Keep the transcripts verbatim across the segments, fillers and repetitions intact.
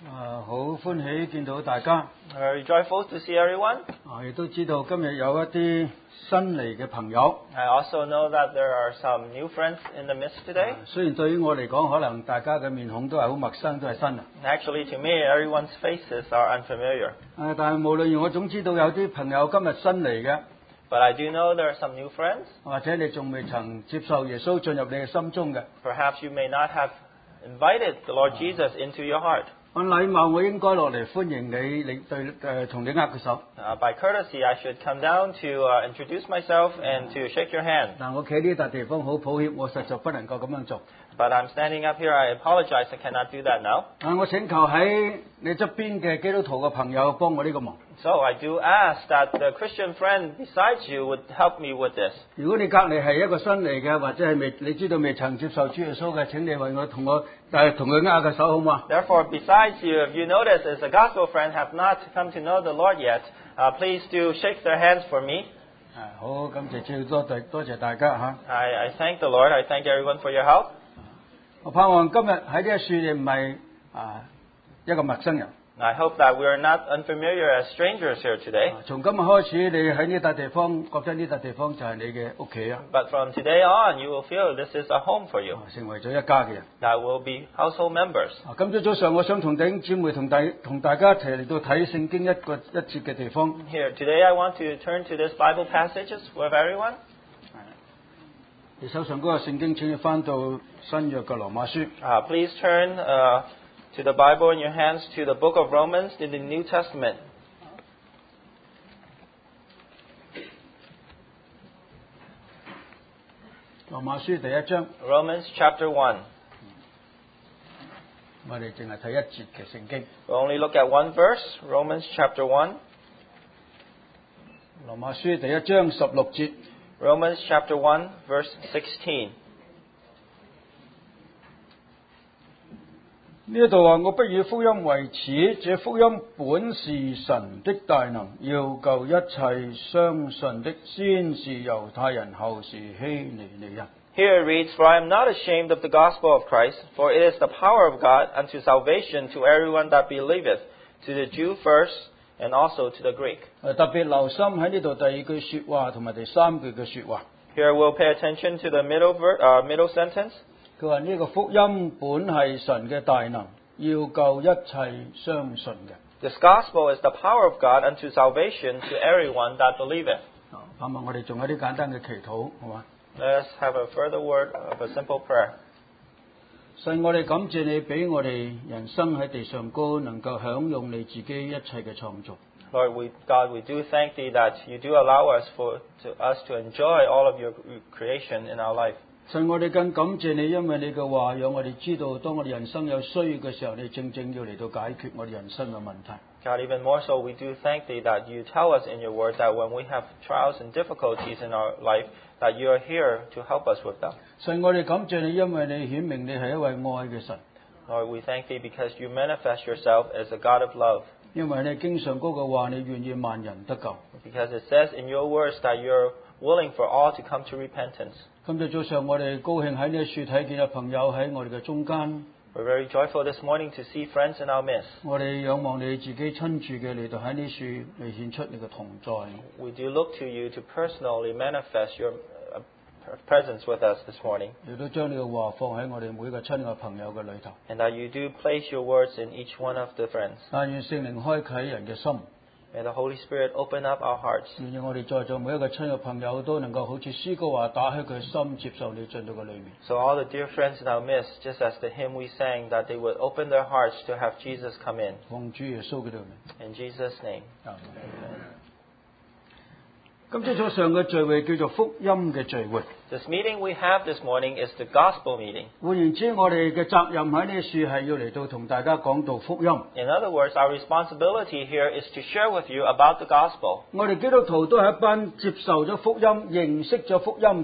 啊，好歡喜見到大家。 Very joyful to see everyone. 啊，亦都知道今日有一啲新嚟嘅朋友。 I also know that there are some new friends in the midst today. 啊雖然對於我嚟講，可能大家嘅面孔都係好陌生，都係新啊。 Actually, to me, everyone's faces are unfamiliar. 啊，但係無論如何，我總知道有啲朋友今日新嚟嘅， But I do know there are some new friends. 或者你仲未曾接受耶穌進入你嘅心中嘅。 Perhaps you may not have invited the Lord Jesus into your heart. 按禮貌，我應該落嚟歡迎你，你對誒同你握個手。 Uh, by courtesy, I should come down to uh, introduce myself and to shake your hand. 但我企呢笪地方好抱歉，我實在不能夠咁樣做。 But I'm standing up here. I apologize. I cannot do that now. 啊，我請求喺你側邊嘅基督徒嘅朋友幫我呢個忙。 So I do ask that the Christian friend besides you would help me with this. 如果你隔離係一個新嚟嘅，或者係未你知道未曾接受主耶穌嘅，請你為我同我誒同佢握個手好嘛？ Therefore, besides you, if you notice as a gospel friend have not come to know the Lord yet, uh, please do shake their hands for me. 啊，好，感謝主，多謝多謝大家嚇。 I, I thank the Lord. I thank everyone for your help. 我盼望今日喺呢一處你唔係啊一個陌生人。 I hope that we are not unfamiliar as strangers here today. 啊從今日開始，你喺呢笪地方覺得呢笪地方就係你嘅屋企啊， But from today on, you will feel this is a home for you. 啊成為咗一家嘅人。 That will be household members. 啊，今朝早上我想同弟兄姊妹同大同大家一齊嚟到睇聖經一個一節嘅地方。 Here, today I want to turn to this Bible passages with everyone. 你手上嗰個聖經，請你翻到新約嘅羅馬書。 Uh, please turn uh, to the Bible in your hands to the book of Romans in the New Testament. 羅馬書第一章， Romans chapter one. 我哋淨係睇一節嘅聖經。 We'll only look at one verse, Romans chapter one. 羅馬書第一章十六節， Romans chapter one, verse sixteen. 呢一度話：我不以福音為恥，這福音本是神的大能，要救一切相信的，先是猶太人，後是希利尼人。 Here it reads, For I am not ashamed of the gospel of Christ, for it is the power of God unto salvation to everyone that believeth, to the Jew first, and also to the Greek. 誒特別留心喺呢度第二句説話同埋第三句嘅説話。 Here we'll pay attention to the middle, ver- uh, middle sentence. 佢話呢個福音本係神嘅大能，要救一切相信嘅。 This gospel is the power of God unto salvation to everyone that believeth. 啊，盼望我哋仲有啲簡單嘅祈禱，好嘛？ Let us have a further word of a simple prayer. 神，我哋感謝你俾我哋人生喺地上高，能夠享用你自己一切嘅創造。 Lord, we, God, we do thank Thee that You do allow us for to us to enjoy all of Your creation in our life. 神，我哋更感謝你，因為你嘅話讓我哋知道，當我哋人生有需要嘅時候，你正正要嚟到解決我哋人生嘅問題。 God, even more so, we do thank Thee that You tell us in Your Word that when we have trials and difficulties in our life, that You are here to help us with them. 神，我哋感謝你，因為你顯明你係一位愛嘅神， Lord, we thank Thee because You manifest Yourself as a God of love. 因為你經常嗰個話，你願意萬人得救。 Because it says in Your words that You're willing for all to come to repentance. 今日早上我哋高興喺呢一處睇見有朋友喺我哋嘅中間， We're very joyful this morning to see friends in our midst. 我哋仰望你自己親住嘅嚟到喺呢處嚟顯出你嘅同在。 We do look to You to personally manifest Your uh, presence with us this morning. 亦都將你嘅話放喺我哋每一個親愛朋友嘅裏頭。 And that You do place Your words in each one of the friends. 但願聖靈開啟人嘅心， May the Holy Spirit open up our hearts. 願意我哋在座每一個親愛朋友都能夠好似詩歌話，打開佢嘅心，接受你進到個裏面。 So all the dear friends in our midst, just as the hymn we sang, that they would open their hearts to have Jesus come in. 奉主耶穌嘅名。 In Jesus' name. 今朝早上嘅聚會叫做福音嘅聚會。 This meeting we have this morning is the gospel meeting. 換言之，我哋嘅責任喺呢處係要嚟到同大家講道福音。 In other words, our responsibility here is to share with you about the gospel. 我哋基督徒都係一班接受咗福音、認識咗福音嘅人。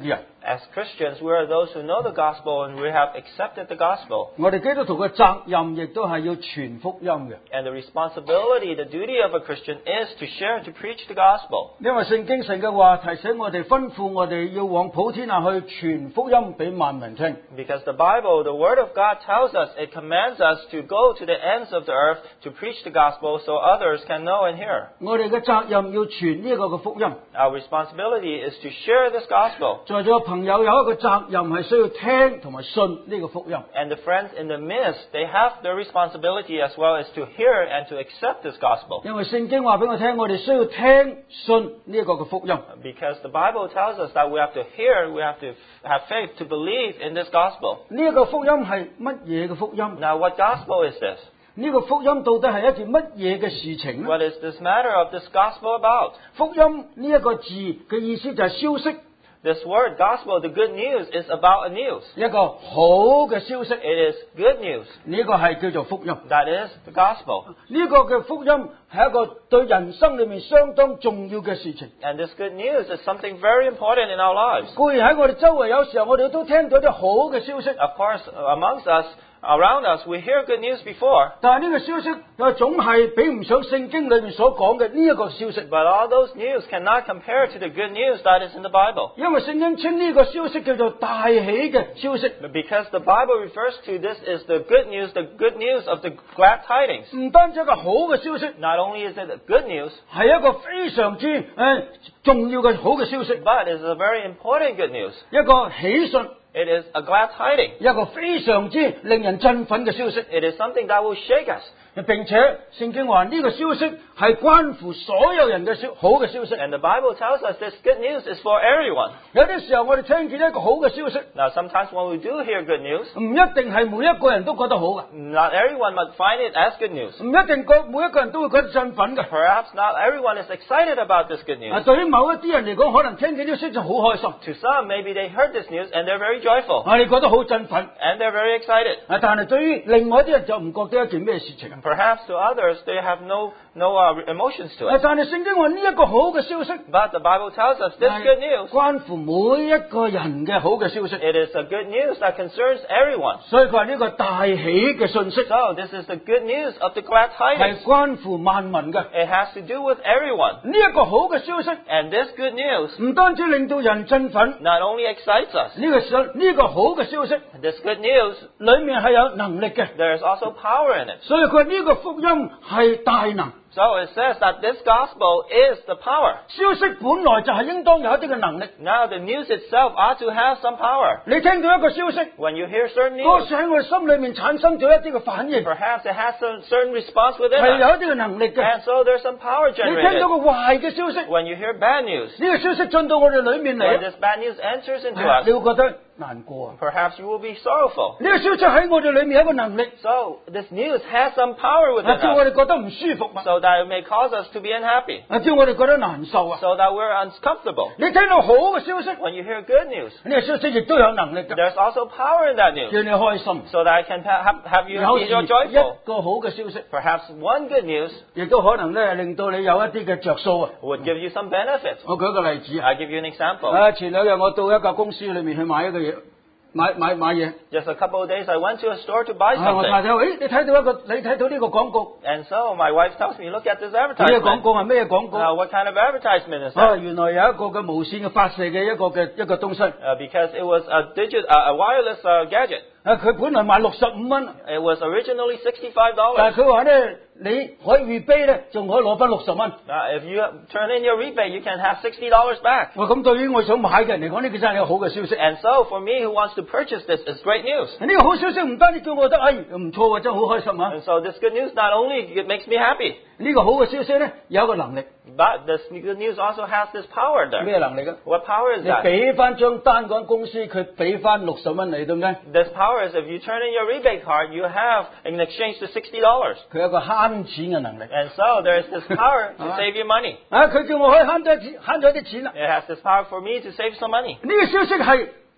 As Christians, we are those who know the gospel and we have accepted the gospel. 我哋基督徒嘅責任亦都係要傳福音嘅。 And the responsibility, the duty of a Christian is to share, to preach the gospel. 因為聖經神嘅話提醒我哋，吩咐我哋要往普天下去傳福音俾萬民聽。 Because the Bible, the Word of God tells us, it commands us to go to the ends of the earth to preach the gospel so others can know and hear. 我哋嘅責任要傳呢一個嘅福音。 Our responsibility is to share this gospel. 在座嘅朋友有一個責任係需要聽同埋信呢個福音。 And the friends in the midst, they have their responsibility as well as to hear and to accept this gospel. 因為聖經話俾我聽，我哋需要聽信呢一個嘅福音。 Because the Bible tells us that we have to hear, we have to have faith to believe in this gospel. 呢一個福音係乜嘢嘅福音？ Now, what gospel is this? 呢個福音到底係一件乜嘢嘅事情呢？ What is this matter of this gospel about? 福音呢一個字嘅意思就係消息， This word, gospel, the good news, is about a news. 一個好嘅消息， It is good news. 呢個係叫做福音。 That is the gospel. 呢個嘅福音係一個對人生裏面相當重要嘅事情。 And this good news is something very important in our lives. 固然喺我哋周圍有時候我哋都聽到啲好嘅消息， Of course, amongst us, around us, we hear good news before. 但係呢個消息又總係比唔上聖經裏面所講嘅呢一個消息。 But all those news cannot compare to the good news that is in the Bible. 因為聖經稱呢個消息叫做大喜嘅消息， Because the Bible refers to this as the good news, the good news of the glad tidings. 唔單止一個好嘅消息， Not only is it a good news, 係一個非常之誒、呃、重要嘅好嘅消息， but it is a very important good news. 一個喜訊， It is a glad tiding. 一個非常之令人振奮嘅消息。 It is something that will shake us. 並且聖經話呢個消息係關乎所有人嘅消好嘅消息。 And the Bible tells us this good news is for everyone. 有啲時候我哋聽見一個好嘅消息， Now, sometimes when we do hear good news, 唔一定係每一個人都覺得好嘅， not everyone must find it as good news. 唔一定個每一個人都會覺得振奮嘅。 Perhaps not everyone is excited about this good 啊， news. 對於某一啲人嚟講，可能聽見呢個消息就好開心， To some, maybe they heard this news and they're very joyful 啊，你覺得好振奮。 and they're very excited. 啊，但係對於另外一啲人就唔覺得一件咩事情。 And perhaps to others, they have no no uh, emotions to 啊， it. 但係聖經話呢一個好嘅消息， But the Bible tells us this good news, 關乎每一個人嘅好嘅消息。 it is a good news that concerns everyone. 所以佢話呢個大喜嘅信息 So this is the good news of the glad 係 tidings. 關乎萬民嘅。 It has to do with everyone. 呢一個好嘅消息 And this good news 唔單止令到人振奮， not only excites us, 呢個消呢個好嘅消息 this good news, 裏面係有能力嘅。 there is also power in it. 所以佢話呢個福音係大能。 So it says that this gospel is the power. 消息本來就係應當有一啲嘅能力。 Now the news itself ought to have some power. 你聽到一個消息， When you hear certain 嗰 news, 時喺我哋心裏面產生咗一啲嘅反應， perhaps it has some certain response within 係 us. 有一啲嘅能力嘅。 And so there's some power 你聽 generated. 到個壞嘅消息，呢 When you hear bad news, 個消息進到我哋裏面 when 嚟， this bad news enters into 係啊 us, 你會覺得難過啊！ perhaps you will be sorrowful. 呢個消息喺我哋裏面有一個能力， So this news has some power 啊 within 叫我 us, 哋覺得唔舒服啊， so that it may cause us to be unhappy, 啊叫我哋覺得難受啊。 so that we're uncomfortable. 你聽到好嘅消息，呢 When you hear good news, 個消息亦都有能力嘅， there's also power in that 叫 news, 你開心。 so that it can ha- have, have you 有 be 時 more 一 joyful. 個好嘅消息， Perhaps one good news 亦都可能咧令到你有一啲嘅着數啊。 would give you some benefits. 我舉一個例子啊， I'll give you an example. 啊前兩日我到一間公司裏面去買一個嘢，買買買嘢。 Just a couple of days, I went to a store to buy 啊！我太 something. 太話：，誒，你睇到一個，你睇到呢個廣告， And so my wife tells me, look at this 呢個廣 advertisement. 告係咩廣告？ Now, what kind of advertisement is 啊， that? 原來有一個嘅無線嘅發射嘅一個嘅一個東西。 Uh, because it was a digit, uh, a wireless uh, gadget. 啊，佢本來賣六十五蚊， It was originally sixty-five 但 dollars. 係佢話咧，你可以 rebate 咧，仲可以攞翻六十蚊。 Now, if you turn in your rebate, you can have sixty dollars back. 哇！咁對於我想買嘅人嚟講，呢個真係一個好嘅消息。 And so, for me who wants to purchase this, it's great news. 呢個好消息唔單止叫我覺得，哎，唔錯喎，真係好開心啊！ And so, this good news not only it makes me happy, 呢個好嘅消息咧，有一個能力， but this good news also has this power there. 咩能力啊？ What power is 你 that? 俾翻張單嗰間公司，佢俾翻六十蚊你，對唔對？ This power is if you turn in your rebate card, you have in exchange to sixty dollars. 佢有一個慳錢嘅能力。 And so, there is this power to Ah. save you money. 啊！佢叫我可以慳咗錢，慳咗啲錢啦。 It has this power for me to save some money. 呢個消息係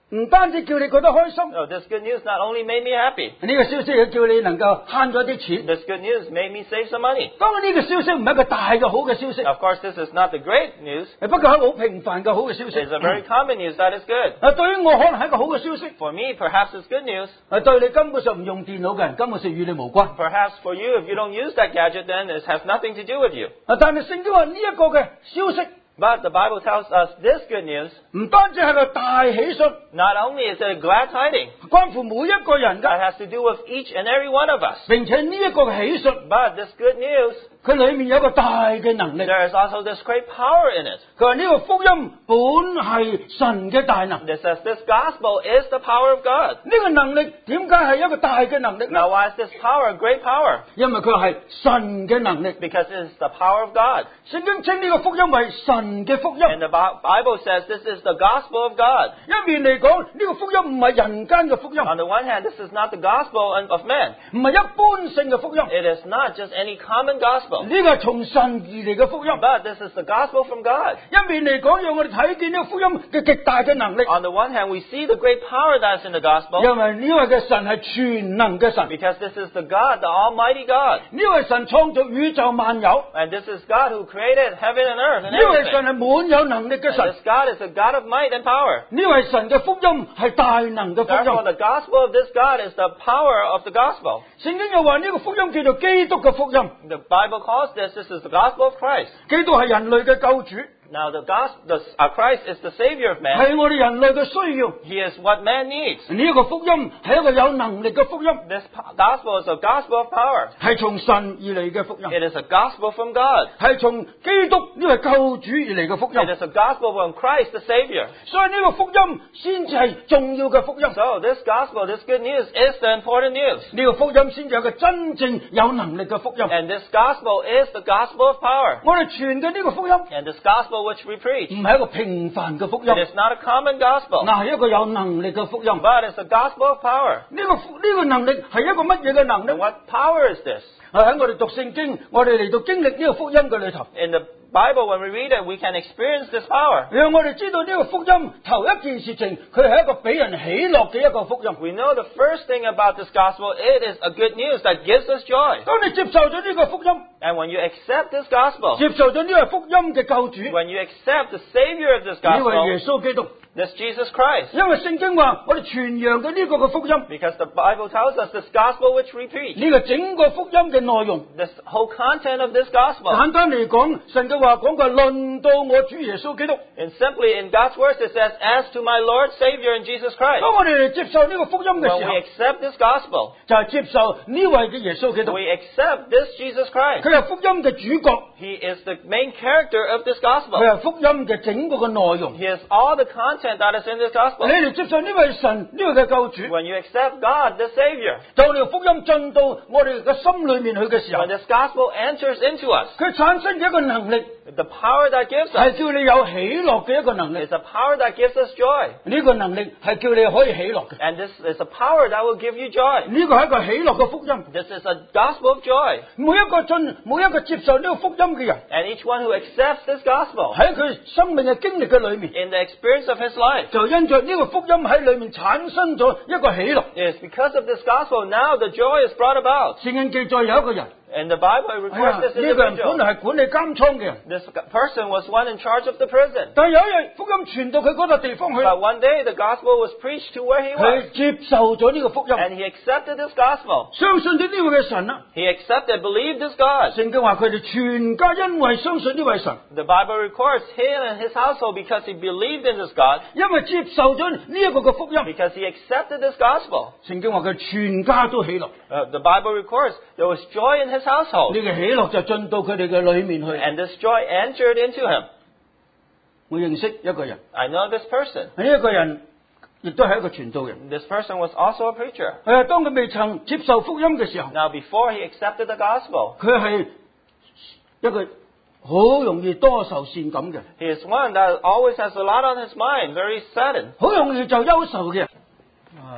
唔單止叫你覺得開心， No, this good news not only made me happy. 呢個消息亦叫你能夠慳咗啲錢。 This good news made me save some money. 當然呢個消息唔係一個大嘅好嘅消息， Of course, this is not the great news. 不過係一個好平凡嘅好嘅消息。 It's a very common news that is good. 啊，對於我可能係一個好嘅消息， For me, perhaps it's good news. 啊，對你根本上唔用電腦嘅人，根本上與你無關。 Perhaps for you, if you don't use that gadget, then it has nothing to do with you. 啊，但係聖經話呢一個嘅消息， But the Bible tells us this good news, 唔單止係個大喜訊， not only is it a glad tiding, 關乎每一個人 that 㗎， has to do with each and every one of us. 並且呢一個嘅喜訊， But this good news, 佢裏面有一個大嘅能力。 there is also this great power in it. 佢話呢個福音本係神嘅大能，呢 It says this gospel is the power of God. 個能力點解係一個大嘅能力呢？ Now, why is this power a great power? 因為佢係神嘅能力。 Because it is the power of God. 聖經稱呢個福音為神嘅福音。 And the Bi- Bible says this is the gospel of God. 一面嚟講，呢個福音唔係人間嘅福音， On the one hand, this is not the gospel of men. 唔係一般性嘅福音， It is not just any common gospel. 呢個係從神而嚟嘅福音。 But this is the gospel from God. 一面嚟講，讓我哋睇見呢個福音嘅極大嘅能力， On the one hand, we see the great power that's in the gospel. 因為呢位嘅神係全能嘅神， Because this is the God, the Almighty God. 呢位神創造宇宙萬有， And this is God who created heaven and earth and 呢位神 everything. 係滿有能力嘅 And 神， this God is a God of might and power. 呢位神嘅福音係大能嘅福 Therefore, 音。 the gospel of this God is the power of the gospel. 聖經又話呢個福音叫做基督嘅福音， The Bible calls this, this is the gospel of Christ. 基督係人類嘅救主， Now, the gospel, the, uh, Christ is the Savior of man. 係我哋人類嘅需要。 He is what man needs. 呢一個福音係一個有能力嘅福音， This po- gospel is a gospel of power. 係從神而嚟嘅福音， It is a gospel from God. 係從基督呢位救主而嚟嘅福 It 音。 is a gospel from Christ, the Savior. 所以呢個福音先至係重要嘅福音， So, this gospel, this good news is the important news. 呢個福音先至有個真正有能力嘅福音。 And this gospel is the gospel of power. 我哋傳嘅呢個福音 And this gospel which we preach, 唔係一個平凡嘅福音， it is not a common gospel, 嗱係一個有能力嘅福音。呢、 but it's a gospel of power. 個呢、個能力係一個乜嘢嘅能力 And？what power is this? 係喺我哋讀聖經，我哋嚟到經歷呢個福音嘅裏頭， In the Bible, when we read it, we can experience this power. 讓我哋知道呢個福音頭一件事情，佢係一個俾人喜樂嘅一個福音。 We know the first thing about this gospel, it is a good news that gives us joy. 當你接受咗呢個福音， And when you accept this gospel, 接受咗呢個福音嘅救主， when you accept the Savior of this 呢位耶 gospel, 穌基督， this Jesus Christ, 因為聖經話我哋傳揚嘅呢個嘅福音， because the Bible tells us this gospel which we preach, 呢個整個福音嘅內容， this whole content of this gospel, 簡單嚟講，神嘅話講過論到我主耶穌基督。 and simply in God's words it says, as to my Lord, Savior, and Jesus Christ. 當我哋嚟接受呢個福音嘅 When 時 we 候， accept this gospel, 就係接受呢位嘅耶穌基督， we accept this Jesus Christ. 佢係福音嘅主角， He is the main character of this 佢 gospel. 係福音嘅整個嘅內容。 He has all the content that is in this 你 gospel. 嚟接受呢位神呢位嘅救主， When you accept God, the Savior, 當呢個福音進到我哋嘅心裏面去嘅時候 when，this gospel enters into us, 佢產生嘅一個能力 the power that gives 係 us 叫你有喜樂嘅一個能力。 is a power that gives us joy. 呢個能力係叫你可以喜樂嘅。 And this is a power that will give you joy. 呢個係一個喜樂嘅福音。 This is a gospel of joy. 每一個進每一個接受呢個福音嘅人， And each one who accepts this gospel 喺佢生命嘅經歷嘅裏面， in the experience of his life, 就因着呢個福音喺裏面產生咗一個喜樂。 is because of this gospel, now the joy is brought about. 聖經記載有一個人， In the Bible, it 哎呀， records this 呢個人本 individual. 來係管理監倉嘅人， This person was one in charge of the prison. 但係有一日福音傳到佢嗰笪地方去， But one day, the gospel was preached to where he 佢 was. 接受咗呢個福音， And he accepted this gospel. 相信咗呢位嘅神啦。 He accepted, believed this God. 聖經話佢哋全家因為相信呢位神， The Bible records him and his household because he believed in this God, 因為接受咗呢一個嘅福音， because he accepted this gospel. 聖經話佢全家都喜樂， Uh, the Bible records there was joy in his household. 呢個喜樂就進到佢哋嘅裏面去。 And this joy entered into him. 我認識一個人， I know this person. 呢一個人亦都係一個傳道人。 This person was also a preacher. 係啊，當佢未曾接受福音嘅時候， Now, before he accepted the gospel, 佢係一個好容易多愁善感嘅， he is one that always has a lot on his mind, very sudden. 好容易就憂愁嘅人。啊，好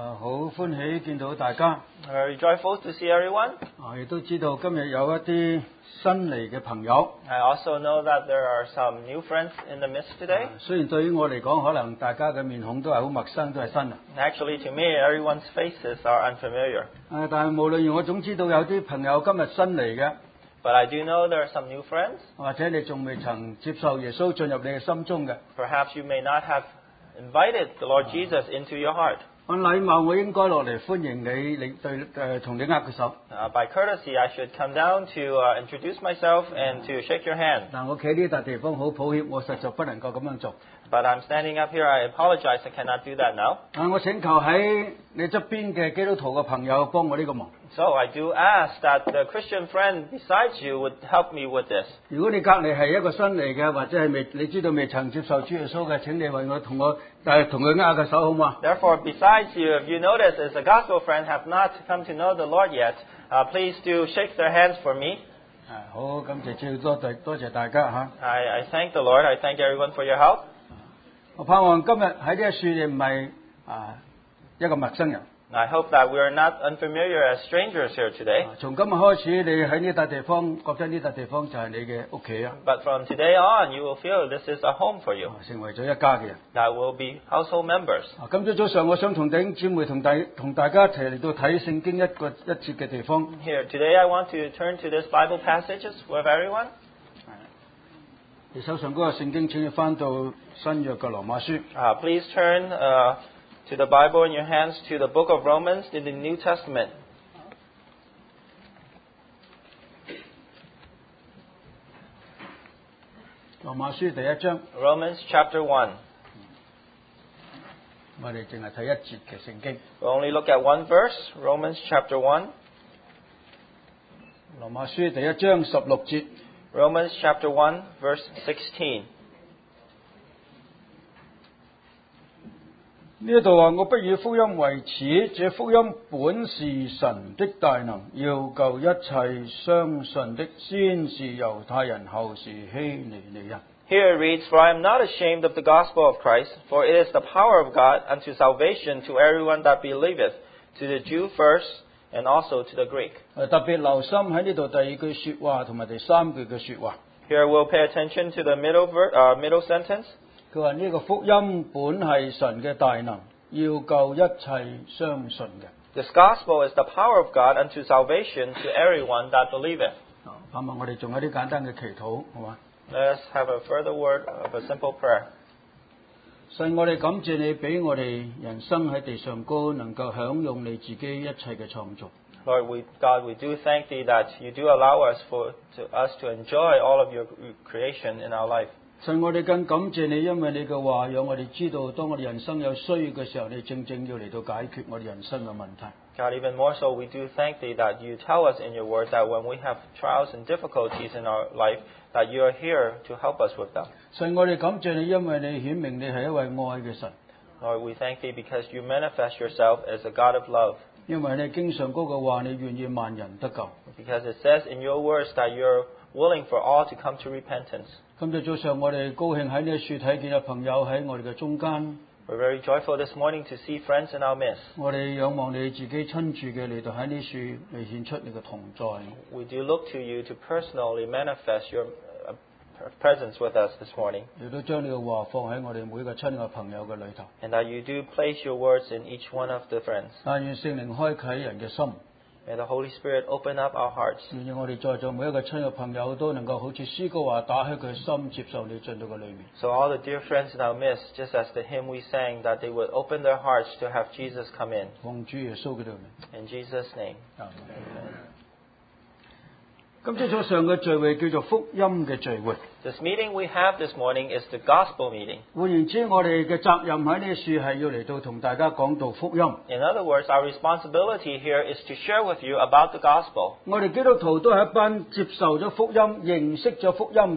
歡喜見到大家， Very joyful to see everyone. 啊，亦都知道今日有一啲新嚟嘅朋友。 I also know that there are some new friends in the midst today. 啊雖然對於我嚟講，可能大家嘅面孔都係好陌生，都係新啊。 Actually, to me, everyone's faces are unfamiliar. 啊，但係無論如何，我總知道有啲朋友今日新嚟嘅， But I do know there are some new friends. 或者你仲未曾接受耶穌進入你嘅心中嘅。 Perhaps you may not have invited the Lord Jesus into your heart. 按禮貌，我應該落嚟歡迎你，你對誒同你握個手。 Uh, by courtesy, I should come down to uh, introduce myself and to shake your hand. 但我企呢笪地方好抱歉，我實在不能夠咁樣做。 But I'm standing up here. I apologize. I cannot do that now. 啊，我請求喺你側邊嘅基督徒嘅朋友幫我呢個忙。 So I do ask that the Christian friend besides you would help me with this. 如果你隔離係一個新嚟嘅，或者係未你知道未曾接受主耶穌嘅，請你為我同我誒同佢握個手好嘛？ Therefore, besides you, if you notice as a gospel friend have not come to know the Lord yet, uh, please do shake their hands for me. 啊，好，感謝主，多謝多謝大家嚇。 I, I thank the Lord. I thank everyone for your help. 我盼望今日喺呢一處你唔係啊一個陌生人。 And I hope that we are not unfamiliar as strangers here today. 啊從今日開始，你喺呢笪地方覺得呢笪地方就係你嘅屋企啊， But from today on, you will feel this is a home for you. 啊成為咗一家嘅人。 That will be household members. 啊，今朝早上我想同弟兄姊妹同大同大家一齊嚟到睇聖經一個一節嘅地方。 Here, today I want to turn to this Bible passages with everyone. 你手上嗰個聖經，請你翻到新約嘅羅馬書。 Uh, please turn uh, to the Bible in your hands to the book of Romans in the New Testament. 羅馬書第一章， Romans chapter one. 我哋淨係睇一節嘅聖經。 We'll only look at one verse, Romans chapter one. 羅馬書第一章十六節， Romans chapter one, verse sixteen. 呢一度話：我不以福音為恥，這福音本是神的大能，要救一切相信的，先是猶太人，後是希利尼人。 Here it reads, For I am not ashamed of the gospel of Christ, for it is the power of God unto salvation to everyone that believeth, to the Jew first, and also to the Greek. 誒特別留心喺呢度第二句説話同埋第三句嘅説話。 Here we'll pay attention to the middle, ver- uh, middle sentence. 佢話呢個福音本係神嘅大能，要救一切相信嘅。 This gospel is the power of God unto salvation to everyone that believeth. 啊，盼望我哋仲有啲簡單嘅祈禱，好嘛？ Let us have a further word of a simple prayer. 神，我哋感謝你俾我哋人生喺地上高，能夠享用你自己一切嘅創造。 Lord, we, God, we do thank Thee that You do allow us for to, us to enjoy all of Your creation in our life. 神，我哋更感謝你，因為你嘅話讓我哋知道，當我哋人生有需要嘅時候，你正正要嚟到解決我哋人生嘅問題。 God, even more so, we do thank Thee that You tell us in Your Word that when we have trials and difficulties in our life, that You are here to help us with them. 神，我哋感謝你，因為你顯明你係一位愛嘅神， Lord, we thank Thee because You manifest Yourself as a God of love. 因為你經常嗰個話，你願意萬人得救。 Because it says in Your words that You're willing for all to come to repentance. 今日早上我哋高興喺呢一處睇見有朋友喺我哋嘅中間， We're very joyful this morning to see friends in our midst. 我哋仰望你自己親住嘅嚟到喺呢處嚟顯出你嘅同在。 We do look to You to personally manifest Your uh, presence with us this morning. 亦都將你嘅話放喺我哋每個親愛朋友嘅裏頭。 And that You do place Your words in each one of the friends. 但願聖靈開啟人嘅心， May the Holy Spirit open up our hearts. 願意我哋在座每一個親愛朋友都能夠好似詩歌話，打開佢心，接受你進到個裏面。 So all the dear friends in our midst, just as the hymn we sang, that they would open their hearts to have Jesus come in. 奉主耶穌嘅名。 In Jesus' name. 今朝早上嘅聚會叫做福音嘅聚會。 This meeting we have this morning is the gospel meeting. 換言之，我哋嘅責任喺呢處係要嚟到同大家講道福音。 In other words, our responsibility here is to share with you about the gospel. 我哋基督徒都係一班接受咗福音、認識咗福音嘅人。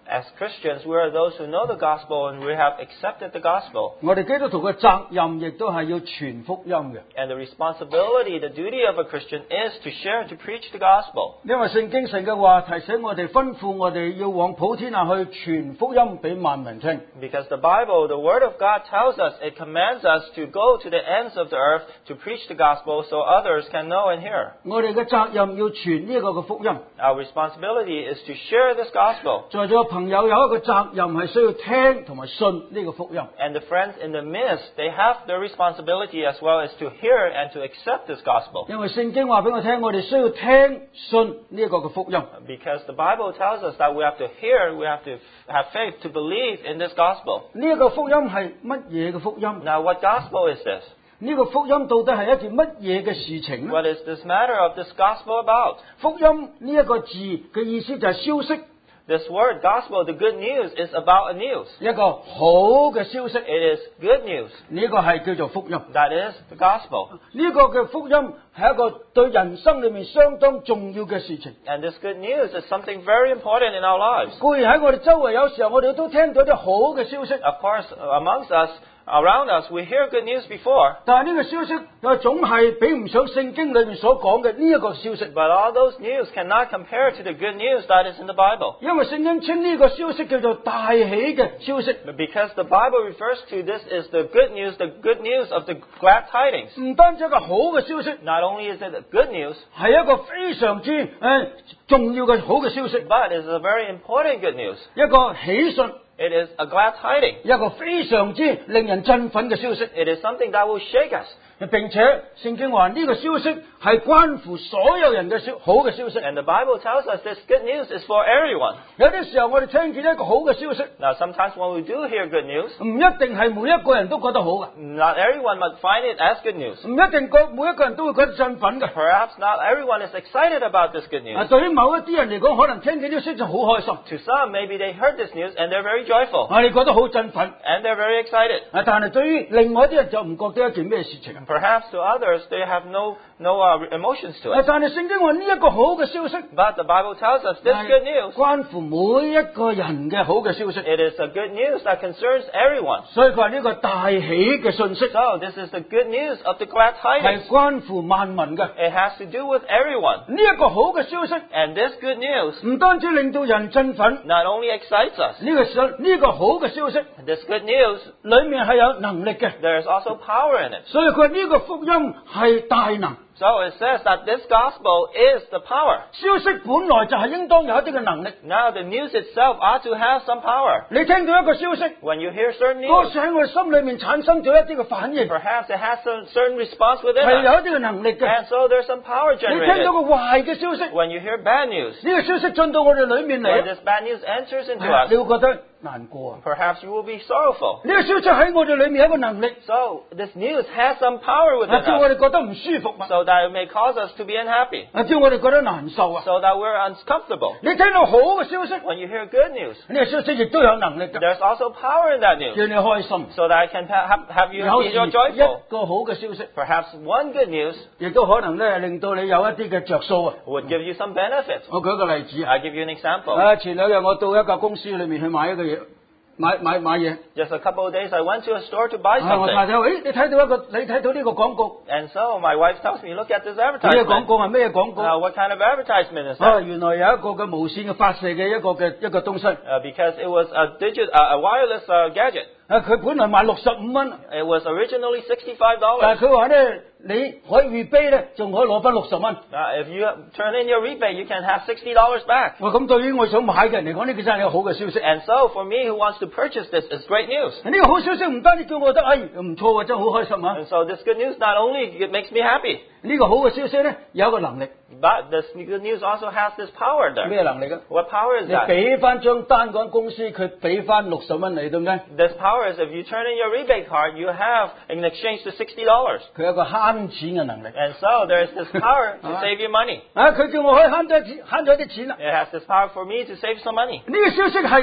As Christians, we are those who know the gospel and we have accepted the gospel. 我哋基督徒嘅責任亦都係要傳福音嘅。 And the responsibility, the duty of a Christian is to share and to preach the gospel. 因為聖經神嘅話提醒我哋，吩咐我哋要往普天下去傳福音俾萬民聽。 Because the Bible, the Word of God tells us, it commands us to go to the ends of the earth to preach the gospel so others can know and hear. 我哋嘅責任要傳呢一個嘅福音。 Our responsibility is to share this gospel. 在座嘅朋友有一個責任係需要聽同埋信呢個福音。 And the friends in the midst, they have their responsibility as well as to hear and to accept this gospel. 因為聖經話俾我聽，我哋需要聽信呢一個嘅福音。 Because the Bible tells us that we have to hear, we have to have faith to believe in this gospel. 呢一個福音係乜嘢嘅福音？ Now, what gospel is this? 呢個福音到底係一件乜嘢嘅事情呢？ What is this matter of this gospel about? 福音呢一個字嘅意思就係消息， This word, gospel, the good news, is about a news. 一個好嘅消息。 It is good news. 呢個係叫做福音。 That is the gospel. 呢個嘅福音係一個對人生裏面相當重要嘅事情。 And this good news is something very important in our lives. 固然喺我哋周圍有時候我哋都聽到啲好嘅消息， Of course, amongst us, around us, we hear good news before. 但係呢個消息又總係比唔上聖經裏面所講嘅呢一個消息。 But all those news cannot compare to the good news that is in the Bible. 因為聖經稱呢個消息叫做大喜嘅消息， Because the Bible refers to this as the good news, the good news of the glad tidings. 唔單止一個好嘅消息， Not only is it a good news, 係一個非常之誒、呃、重要嘅好嘅消息， but it is a very important good news. 一個喜訊， It is a glad tiding. 一個非常之令人振奮嘅消息。 It is something that will shake us. 並且聖經話呢個消息係關乎所有人嘅消好嘅消息。 And the Bible tells us this good news is for everyone. 有啲時候我哋聽見一個好嘅消息， Now, sometimes when we do hear good news, 唔一定係每一個人都覺得好嘅， not everyone must find it as good news. 唔一定個每一個人都會覺得振奮嘅。 Perhaps not everyone is excited about this good news. 啊，對於某一啲人嚟講，可能聽見呢個消息就好開心， To some, maybe they heard this news and they're very joyful 啊，你覺得好振奮。 and they're very excited. 啊，但係對於另外一啲人就唔覺得一件咩事情。 Perhaps to others, they have no, no uh, emotions to 啊， it. 但係聖經話呢一個好嘅消息， But the Bible tells us this good news, 關乎每一個人嘅好嘅消息。 it is a good news that concerns everyone. 所以佢話呢個大喜嘅信息 So, this is the good news of the glad 係 tidings. 關乎萬民嘅。 It has to do with everyone. 呢一個好嘅消息 And this good news 唔單止令到人振奮， not only excites us, 呢個消呢個好嘅消息 this good news, 裏面係有能力嘅。 there is also power in it. 所以佢話呢個福音係大能。 So it says that this gospel is the power. 消息本來就係應當有一啲嘅能力。 Now the news itself ought to have some power. 你聽到一個消息， When you hear certain 嗰 news, 時喺我哋心裏面產生咗一啲嘅反應， perhaps it has some certain response within 係有 us. 一啲嘅能力嘅。 And so there's some power 你聽 generated. 到個壞嘅消息，呢 When you hear bad news, 個消息進到我哋裏面 when 嚟， this bad news enters into 你 us, 會覺得難過啊！ perhaps you will be sorrowful. 呢個消息喺我哋裏面有一個能力， So this news has some power 啊 within 叫我 us, 哋覺得唔舒服啊， so that it may cause us to be unhappy, 啊叫我哋覺得難受啊。 so that we're uncomfortable. 你聽到好嘅消息， When you hear good news, 呢個消息亦都有能力嘅， there's also power in that 叫 news, 你開心。 so that it can ha- have, have you 有 be 時 more 一 joyful. 個好嘅消息， Perhaps one good news 亦都可能咧令到你有一啲嘅着數啊。 would give you some benefit. 我舉一個例子啊， I'll give you an example. 啊前兩日我到一間公司裏面去買一個嘢，買買買嘢。 Just a couple of days, I went to a store to buy 啊我太 something. 太話：，誒，你睇到一個，你睇到呢個廣告， And so my wife tells me, look at this 呢個廣 advertisement. 告係咩廣告？ Now, what kind of advertisement is 啊， that? 原來有一個嘅無線嘅發射嘅一個嘅一個東西。 Uh, because it was a digit, uh, a wireless uh, gadget. 啊，佢本來賣六十五蚊， It was originally sixty-five 但 dollars. 係佢話咧，你可以 rebate 咧，仲可以攞翻六十蚊。 Uh, if you turn in your rebate, you can have sixty dollars back. 哇，咁對於我想買嘅人嚟講，呢個真係一個好嘅消息。 And so for me who wants to purchase this, it's great news. 呢個好消息唔單止叫我覺得，哎，唔錯喎，真係好開心啊！ And so this good news not only it makes me happy, 呢個好嘅消息咧，有一個能力， but this good news also has this power there. 咩能力啊？ What power is 你 that? 俾翻張單嗰間公司，佢俾翻六十蚊你，對唔對？ This power is if you turn in your rebate card, you have in exchange to sixty dollars. 佢有一個慳錢嘅能力。 And so there's this power to Ah. save you money. 啊，佢叫我可以慳咗錢，慳咗啲錢啦。 It has this power for me to save some money. 呢個消息係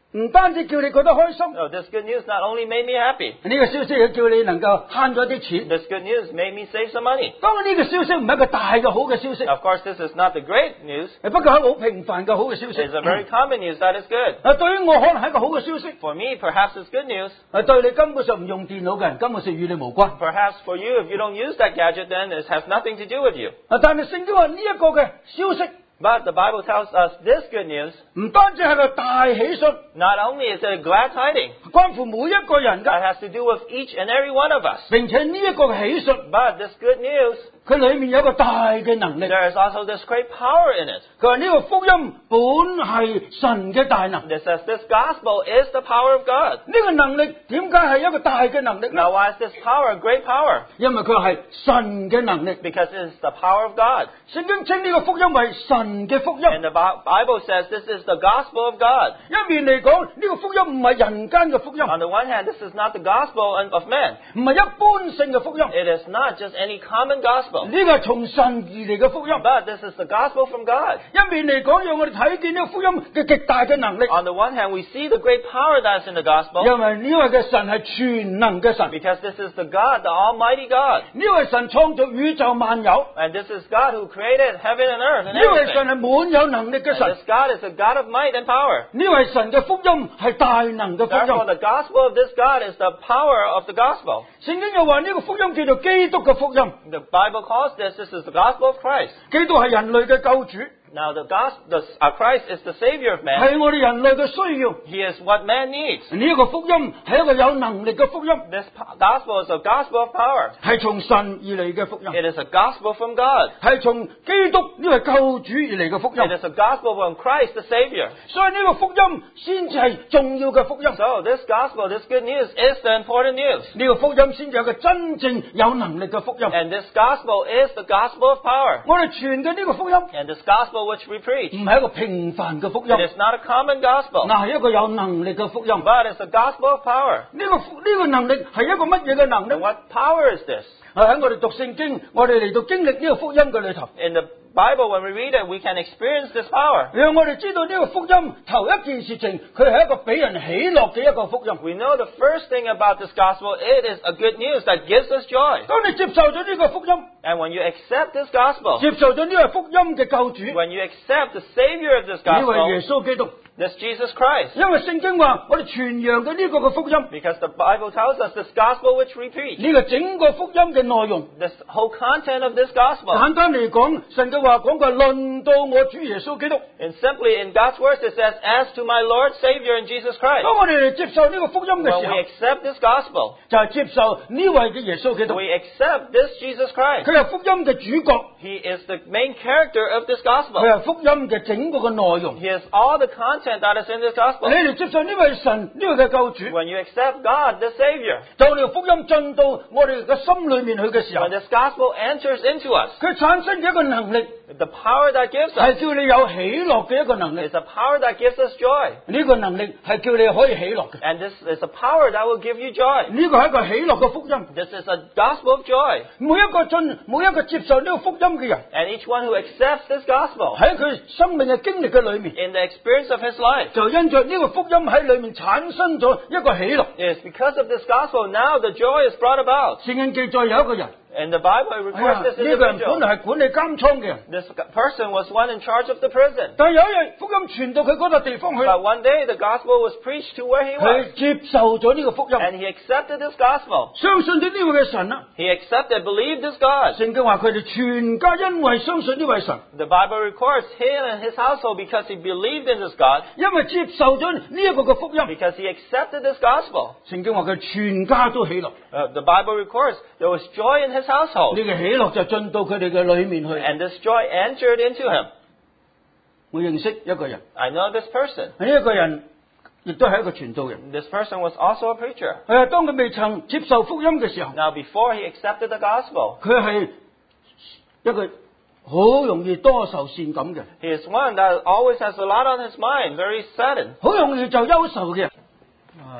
唔單止叫你覺得開心， No, this good news not only made me happy. 呢個消息亦叫你能夠慳咗啲錢。 This good news made me save some money. 當然呢個消息唔係一個大嘅好嘅消息， Of course, this is not the great news. 不過係一個好平凡嘅好嘅消息。 It's a very common news that is good. 啊，對於我可能係一個好嘅消息， For me, perhaps it's good news. 啊，對你根本上唔用電腦嘅人，根本上與你無關。 Perhaps for you, if you don't use that gadget, then it has nothing to do with you. 啊，但係聖經話呢一個嘅消息， But the Bible tells us this good news, 唔單止係個大喜訊， not only is it a glad tiding, 關乎每一個人 that 嘅， has to do with each and every one of us. 並且呢一個嘅喜訊， But this good news, 佢裏面有一個大嘅能力。 there is also this great power in it. 佢話呢個福音本係神嘅大能，呢 It says this gospel is the power of God. 個能力點解係一個大嘅能力呢？ Now, why is this power a great power? 因為佢係神嘅能力。 Because it is the power of God. 聖經稱呢個福音為神嘅福音。 And the Bi- Bible says this is the gospel of God. 一面嚟講，呢個福音唔係人間嘅福音， On the one hand, this is not the gospel of man. 唔係一般性嘅福音， It is not just any common gospel. 呢個係從神而嚟嘅福音。 But this is the gospel from God. 一面嚟講，讓我哋睇見呢個福音嘅極大嘅能力， On the one hand, we see the great power that's in the gospel. 因為呢位嘅神係全能嘅神， Because this is the God, the Almighty God. 呢位神創造宇宙萬有， And this is God who created heaven and earth and 呢位神 everything. 係滿有能力嘅 And 神， this God is a God of might and power. 呢位神嘅福音係大能嘅福 Therefore, 音。 the gospel of this God is the power of the gospel. 聖經又話呢個福音叫做基督嘅福音， The Bible calls this, this is the gospel of Christ. 基督係人類嘅救主， Now, the gospel, the, uh, Christ is the Savior of man. 係我哋人類嘅需要。 He is what man needs. 呢一個福音係一個有能力嘅福音， This po- gospel is a gospel of power. 係從神而嚟嘅福音， It is a gospel from God. 係從基督呢位救主而嚟嘅福 It 音。 is a gospel from Christ, the Savior. 所以呢個福音先至係重要嘅福音， So, this gospel, this good news is the important news. 呢個福音先至有個真正有能力嘅福音。 And this gospel is the gospel of power. 我哋傳嘅呢個福音 And this gospel which we preach, 唔係一個平凡嘅福音， it is not a common gospel, 嗱係一個有能力嘅福音。呢 but it's a gospel of power. 個呢個能力係一個乜嘢嘅能 And 力？ what power is this? 係喺我哋讀聖經，我哋嚟到經歷呢個福音嘅裏頭， In the Bible, when we read it, we can experience this power. 讓我哋知道呢個福音頭一件事情，佢係一個俾人喜樂嘅一個福音。 We know the first thing about this gospel, it is a good news that gives us joy. 當你接受咗呢個福音， And when you accept this gospel, 接受咗呢位福音嘅救主， when you accept the Savior of this 呢位耶 gospel, 穌基督， this Jesus Christ, 因為聖經話我哋傳揚嘅呢個嘅福音， because the Bible tells us this gospel which we preach, 呢個整個福音嘅內容， this whole content of this gospel, 簡單嚟講，神嘅話講過論到我主耶穌基督。 and simply in God's words it says, as to my Lord, Savior, and Jesus Christ. 當我哋嚟接受呢個福音嘅 When 時 we 候， accept this gospel, 就係接受呢位嘅耶穌基督， we accept this Jesus Christ. 佢係福音嘅主角， He is the main character of this 佢 gospel. 係福音嘅整個嘅內容。 He is all the content that is in this 你 gospel. 嚟接受呢位神呢位嘅救主， When you accept God, the Savior, 當呢個福音進到我哋嘅心裏面去嘅時候 when，this gospel enters into us, 佢產生嘅一個能力 the power that gives 係 us 叫你有喜樂嘅一個能力。 is a power that gives us joy. 呢個能力係叫你可以喜樂嘅。 And this is a power that will give you joy. 呢個係一個喜樂嘅福音。 This is a gospel of joy. 每一個進每一個接受呢個福音嘅人， And each one who accepts this gospel 喺佢生命嘅經歷嘅裏面， in the experience of his life, 就因着呢個福音喺裏面產生咗一個喜樂。 it is because of this gospel now the joy is brought about. 聖經記載有一個人， In the Bible, it 哎呀 records this 呢個人本 individual. 來係管理監倉嘅人， This person was one in charge of the prison. 但係有一日福音傳到佢嗰笪地方去， But one day the gospel was preached to where he 佢 was. 接受咗呢個福音， And he accepted this gospel. 相信咗呢位嘅神啦。 He accepted, believed this God. 聖經話佢哋全家因為相信呢位神， The Bible records him and his household because he believed in this God, 因為接受咗呢一個嘅福音， because he accepted this gospel. 聖經話佢全家都喜樂，呢、 Uh, the Bible records there was joy in his household. 個喜樂就進到佢哋嘅裏面去。 And this joy entered into him. 我認識一個人， I know this person. 呢一個人亦都係一個傳道人。 This person was also a preacher. 係啊，當佢未曾接受福音嘅時候， Now, before he accepted the gospel, 佢係一個好容易多愁善感嘅， he is one that always has a lot on his mind, very sudden. 好容易就憂愁嘅人，啊，好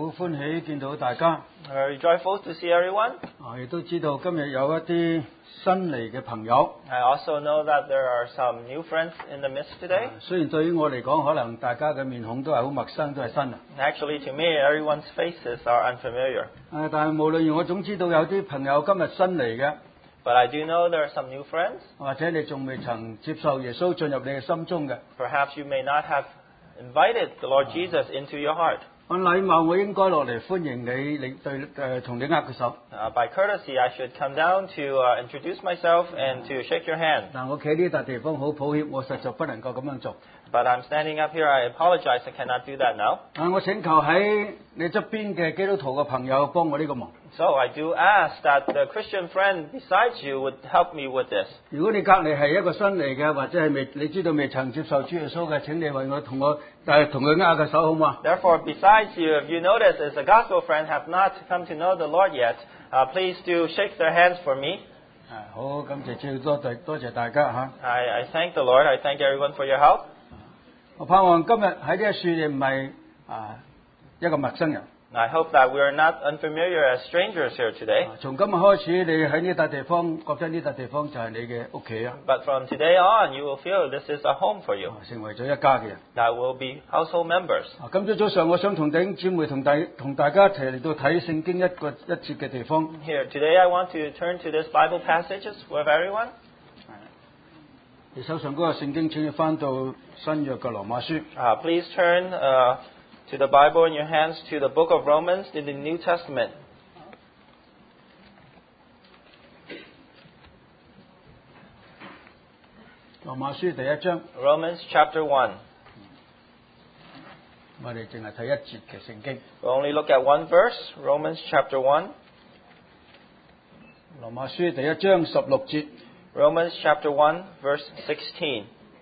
歡喜見到大家， Very joyful to see everyone. 啊，亦都知道今日有一啲新嚟嘅朋友。 I also know that there are some new friends in the midst today. 啊雖然對於我嚟講，可能大家嘅面孔都係好陌生，都係新啊。 Actually, to me, everyone's faces are unfamiliar. 啊，但係無論如何，我總知道有啲朋友今日新嚟嘅， But I do know there are some new friends. 或者你仲未曾接受耶穌進入你嘅心中嘅。 Perhaps you may not have invited the Lord Jesus into your heart. 按禮貌，我應該落嚟歡迎你，你對誒同你握個手。 Uh, by courtesy, I should come down to uh, introduce myself and to shake your hand. 但我企呢笪地方好抱歉，我實在不能夠咁樣做。 But I'm standing up here. I apologize. I cannot do that now. 啊，我請求喺你側邊嘅基督徒嘅朋友幫我呢個忙。 So I do ask that the Christian friend besides you would help me with this. 如果你隔離係一個新嚟嘅，或者係未你知道未曾接受主耶穌嘅，請你為我同我誒同佢握個手好嘛？ Therefore, besides you, if you notice as a gospel friend have not come to know the Lord yet, uh, please do shake their hands for me. 啊，好，感謝主，多謝多謝大家嚇。 I, I thank the Lord. I thank everyone for your help. 我盼望今日喺呢一樹你唔係啊一個陌生人。 I hope that we are not unfamiliar as strangers here today. 啊從今日開始，你喺呢笪地方覺得呢笪地方就係你嘅屋企啊， But from today on, you will feel this is a home for you. 啊成為咗一家嘅人。 That will be household members. 啊，今朝早上我想同弟兄姊妹同大同大家一齊嚟到睇聖經一個一節嘅地方。 Here, today I want to turn to this Bible passages with everyone. 你手上嗰個聖經，請你翻到新約嘅羅馬書。 Uh, please turn uh, to the Bible in your hands to the book of Romans in the New Testament. 羅馬書第一章， Romans chapter one. 我哋淨係睇一節嘅聖經。 We'll only look at one verse, Romans chapter one. 羅馬書第一章十六節。 Romans chapter one, verse sixteen.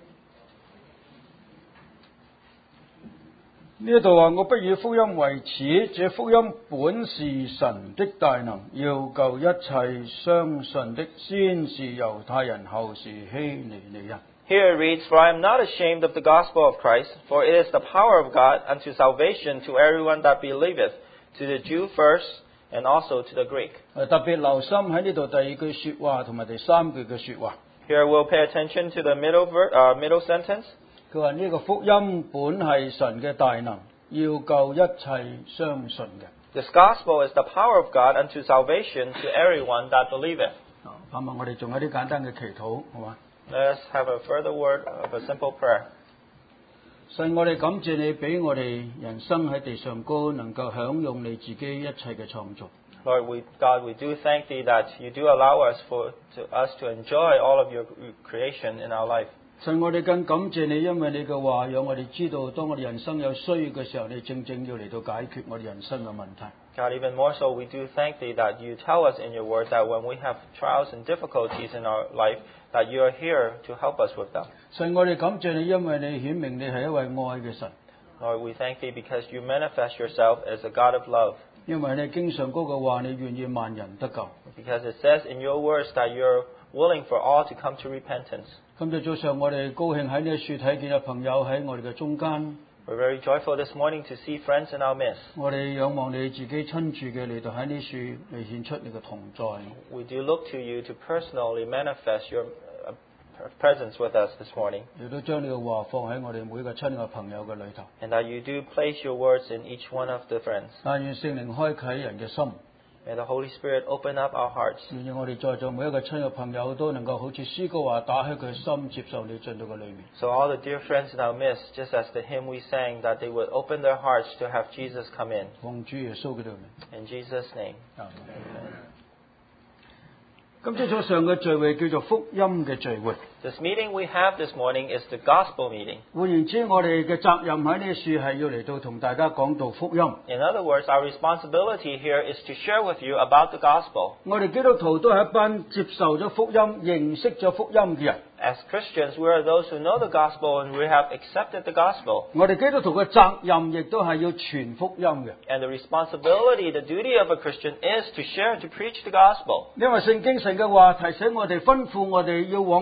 呢一度話：我不以福音為恥，這福音本是神的大能，要救一切相信的，先是猶太人，後是希利尼人。 Here it reads, For I am not ashamed of the gospel of Christ, for it is the power of God unto salvation to everyone that believeth, to the Jew first, and also to the Greek. 誒特別留心喺呢度第二句説話同埋第三句嘅説話。 Here we'll pay attention to the middle, ver- uh, middle sentence. 佢話呢個福音本係神嘅大能，要救一切相信嘅。 This gospel is the power of God unto salvation to everyone that believeth. 啊，盼望我哋仲有啲簡單嘅祈禱，好嘛？ Let us have a further word of a simple prayer. 神，我哋感謝你俾我哋人生喺地上高，能夠享用你自己一切嘅創造。 Lord, we, God, we do thank Thee that You do allow us for to, us to enjoy all of Your creation in our life. 神，我哋更感謝你，因為你嘅話讓我哋知道，當我哋人生有需要嘅時候，你正正要嚟到解決我哋人生嘅問題。 God, even more so, we do thank Thee that You tell us in Your Word that when we have trials and difficulties in our life, that You are here to help us with them. 神，我哋感謝你，因為你顯明你係一位愛嘅神， Lord, we thank Thee because You manifest Yourself as a God of love. 因為你經常嗰個話，你願意萬人得救。 Because it says in Your words that You're willing for all to come to repentance. 今日早上我哋高興喺呢處睇見有朋友喺我哋嘅中間， We're very joyful this morning to see friends in our midst. 我哋仰望你自己親自嘅嚟到喺呢處嚟顯出你嘅同在。 We do look to You to personally manifest Your uh, presence with us this morning. 亦都將你嘅話放喺我哋每個親愛朋友嘅裏頭。 And that You do place Your words in each one of the friends. 但願聖靈開啟人嘅心， May the Holy Spirit open up our hearts. 願意我哋在座每一個親愛朋友都能夠好似詩歌話，打開佢心，接受你進到嘅裏面。 So all the dear friends in our midst, just as the hymn we sang, that they would open their hearts to have Jesus come in. 奉主耶穌嘅名。 In Jesus' name. 今朝早上嘅聚會叫做福音嘅聚會。 This meeting we have this morning is the gospel meeting. 換言之，我哋嘅責任喺呢處係要嚟到同大家講道福音。 In other words, our responsibility here is to share with you about the gospel. 我哋基督徒都係一班接受咗福音、認識咗福音嘅人。 As Christians, we are those who know the gospel and we have accepted the gospel. 我哋基督徒嘅責任亦都係要傳福音嘅。 And the responsibility, the duty of a Christian is to share, to preach the gospel. 因為聖經神嘅話提醒我哋，吩咐我哋要往普天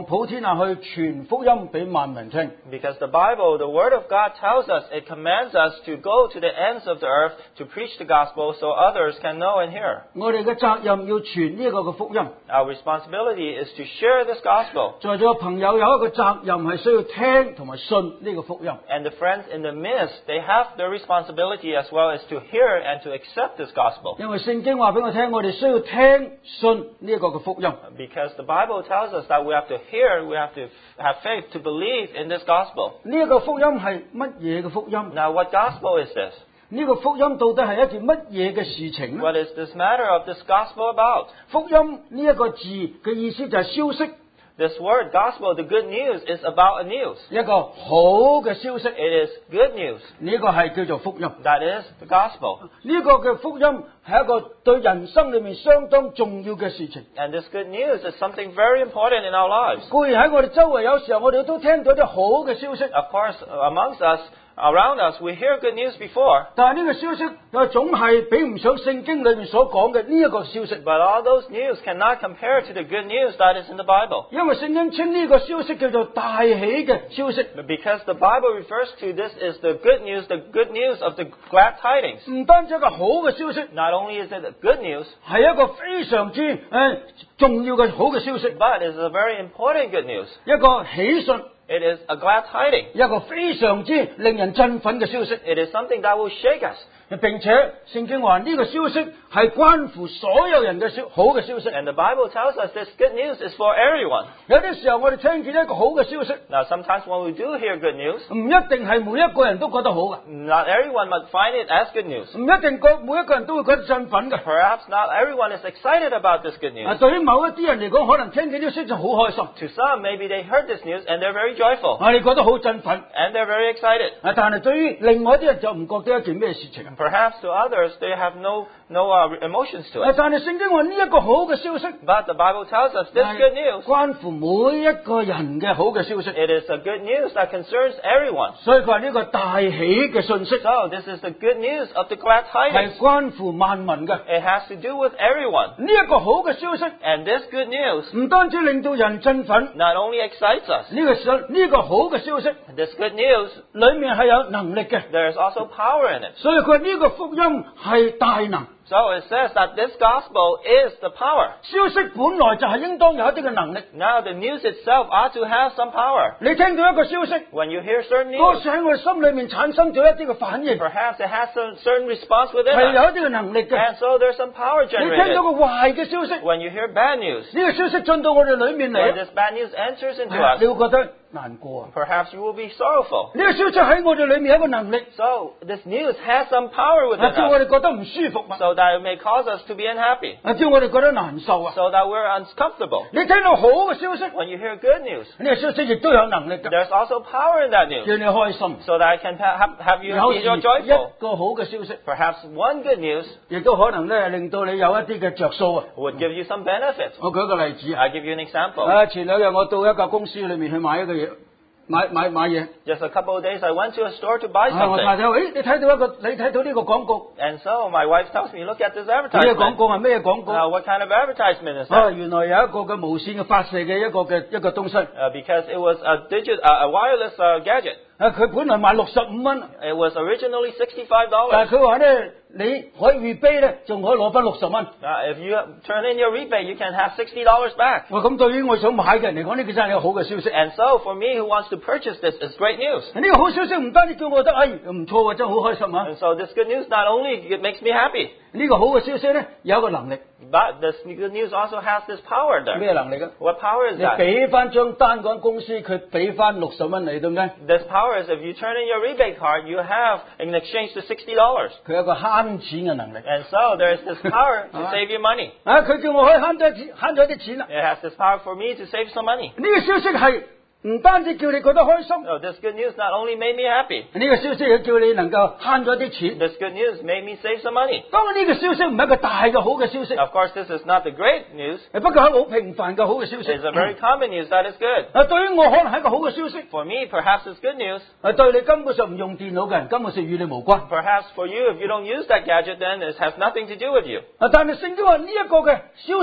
啊去傳福音俾萬民聽。 Because the Bible, the Word of God tells us, it commands us to go to the ends of the earth to preach the gospel so others can know and hear. 我哋嘅責任要傳呢個嘅福音。 Our responsibility is to share this gospel. 在座嘅朋友有一個責任係需要聽同埋信呢個福音。 And the friends in the midst, they have the responsibility as well as to hear and to accept this gospel. 因為聖經話俾我聽，我哋需要聽信呢一個嘅福音。 Because the Bible tells us that we have to hear, we have to have faith to believe in this gospel. 呢一個福音係乜嘢嘅福音？ Now, what gospel is this? 呢個福音到底係一件乜嘢嘅事情呢？ What is this matter of this gospel about? 福音呢一個字嘅意思就係消息， This word, gospel, the good news, is about a news. 一個好嘅消息。 It is good news. 呢個係叫做福音。 That is the gospel. 呢個嘅福音係一個對人生裏面相當重要嘅事情。 And this good news is something very important in our lives. 固然喺我哋周圍有時候我哋都聽到啲好嘅消息， Of course, amongst us, around us, we hear good news before. 但係呢個消息又總係比唔上聖經裏面所講嘅呢一個消息。 But all those news cannot compare to the good news that is in the Bible. 因為聖經稱呢個消息叫做大喜嘅消息， Because the Bible refers to this as the good news, the good news of the glad tidings. 唔單止一個好嘅消息， Not only is it a good news, 係一個非常之誒、呃重要嘅好嘅消息， but it is a very important good news. 一個喜訊， It is a glad tiding. 一個非常之令人振奮嘅消息。 It is something that will shake us. 並且聖經話呢個消息係關乎所有人嘅消好嘅消息。 And the Bible tells us this good news is for everyone. 有啲時候我哋聽見一個好嘅消息， Now, sometimes when we do hear good news, 唔一定係每一個人都覺得好嘅， not everyone must find it as good news. 唔一定個每一個人都會覺得振奮嘅。 Perhaps not everyone is excited about this good news. 啊，對於某一啲人嚟講，可能聽見呢個消息就好開心， To some, maybe they heard this news and they're very joyful 啊，你覺得好振奮。 and they're very excited. 啊，但係對於另外一啲人就唔覺得一件咩事情。 Perhaps to others, they have no, no uh, emotions to 啊， it. 但係聖經話呢一個好嘅消息， But the Bible tells us this 係 good news, 關乎每一個人嘅好嘅消息。 it is a good news that concerns everyone. 所以佢話呢個大喜嘅信息 So, this is the good news of the glad tidings. 係關乎萬民嘅。 It has to do with everyone. 呢一個好嘅消息 And this good news 唔單止令到人振奮， not only excites us, 呢個消呢個好嘅消息 this good news, 裏面係有能力嘅。 there is also power in it. 所以佢話呢個福音係大能。 So it says that this gospel is the power. 消息本來就係應當有一啲嘅能力。 Now the news itself ought to have some power. 你聽到一個消息， When you hear certain 嗰 news, 時喺我哋心裏面產生咗一啲嘅反應， perhaps it has some certain response within 係有 us. 一啲嘅能力嘅。 And so there's some power 你聽 generated. 到個壞嘅消息，呢 When you hear bad news, 個消息進到我哋裏面 when 嚟， this bad news enters into 係你 us, 會覺得難過啊！ perhaps you will be sorrowful. 呢個消息喺我哋裏面有一個能力， So this news has some power 啊 within 叫我 us, 哋覺得唔舒服啊， so that it may cause us to be unhappy, 啊叫我哋覺得難受啊。 so that we're uncomfortable. 你聽到好嘅消息， When you hear good news, 呢個消息亦都有能力嘅， there's also power in that 叫 news, 你開心。 so that it can ha- have, have you 有時 be joyful. 一個好嘅消息， Perhaps one good news 亦都可能咧令到你有一啲嘅着數啊。 would give you some benefits. 我舉一個例子啊， I'll give you an example. 啊前兩日我到一間公司裏面去買一個嘢，買買買嘢。 Just a couple of days, I went to a store to buy 啊我太 something. 太話：，誒，你睇到一個，你睇到呢個廣告， And so my wife tells me, look at this 呢個廣 advertisement. 告係咩廣告？ Now, what kind of advertisement is 啊， that? 原來有一個嘅無線嘅發射嘅一個嘅一個東西。 Uh, because it was a digit, uh, a wireless uh, gadget. 啊，佢本來賣六十五蚊， It was originally sixty-five 但 dollars. 係佢話咧，你可以 rebate 咧，仲可以攞翻六十蚊。 Uh, if you turn in your rebate, you can have sixty dollars back. 哇，咁對於我想買嘅人嚟講，呢個真係一個好嘅消息。 And so for me who wants to purchase this, it's great news. 呢個好消息唔單止叫我覺得，哎，唔錯喎，真係好開心啊！ And so this good news not only it makes me happy, 呢個好嘅消息咧，有一個能力， but this good news also has this power there. 咩能力啊？ What power is 你 that? 俾翻張單嗰間公司，佢俾翻六十蚊你，對唔對？ This power is if you turn in your rebate card, you have in exchange to sixty dollars. 佢有一個慳錢嘅能力。 And so there's this power to Ah. save you money. 啊，佢叫我可以慳咗錢，慳咗啲錢啦。 It has this power for me to save some money. 呢個消息係唔單止叫你覺得開心， So this good news not only made me happy, 呢個消息亦叫你能夠慳咗啲錢。 this good news made me save some money. 當然呢個消息唔係一個大嘅好嘅消息， Of course, this is not the great news. 不過係一個好平凡嘅好嘅消息。 It's a very common news that is good. 啊，對於我可能係一個好嘅消息， For me, perhaps it's good news. 啊，對你根本上唔用電腦嘅人，根本上與你無關。 Perhaps for you, if you don't use that gadget, then it has nothing to do with you. 啊，但係聖經話呢一個嘅消息，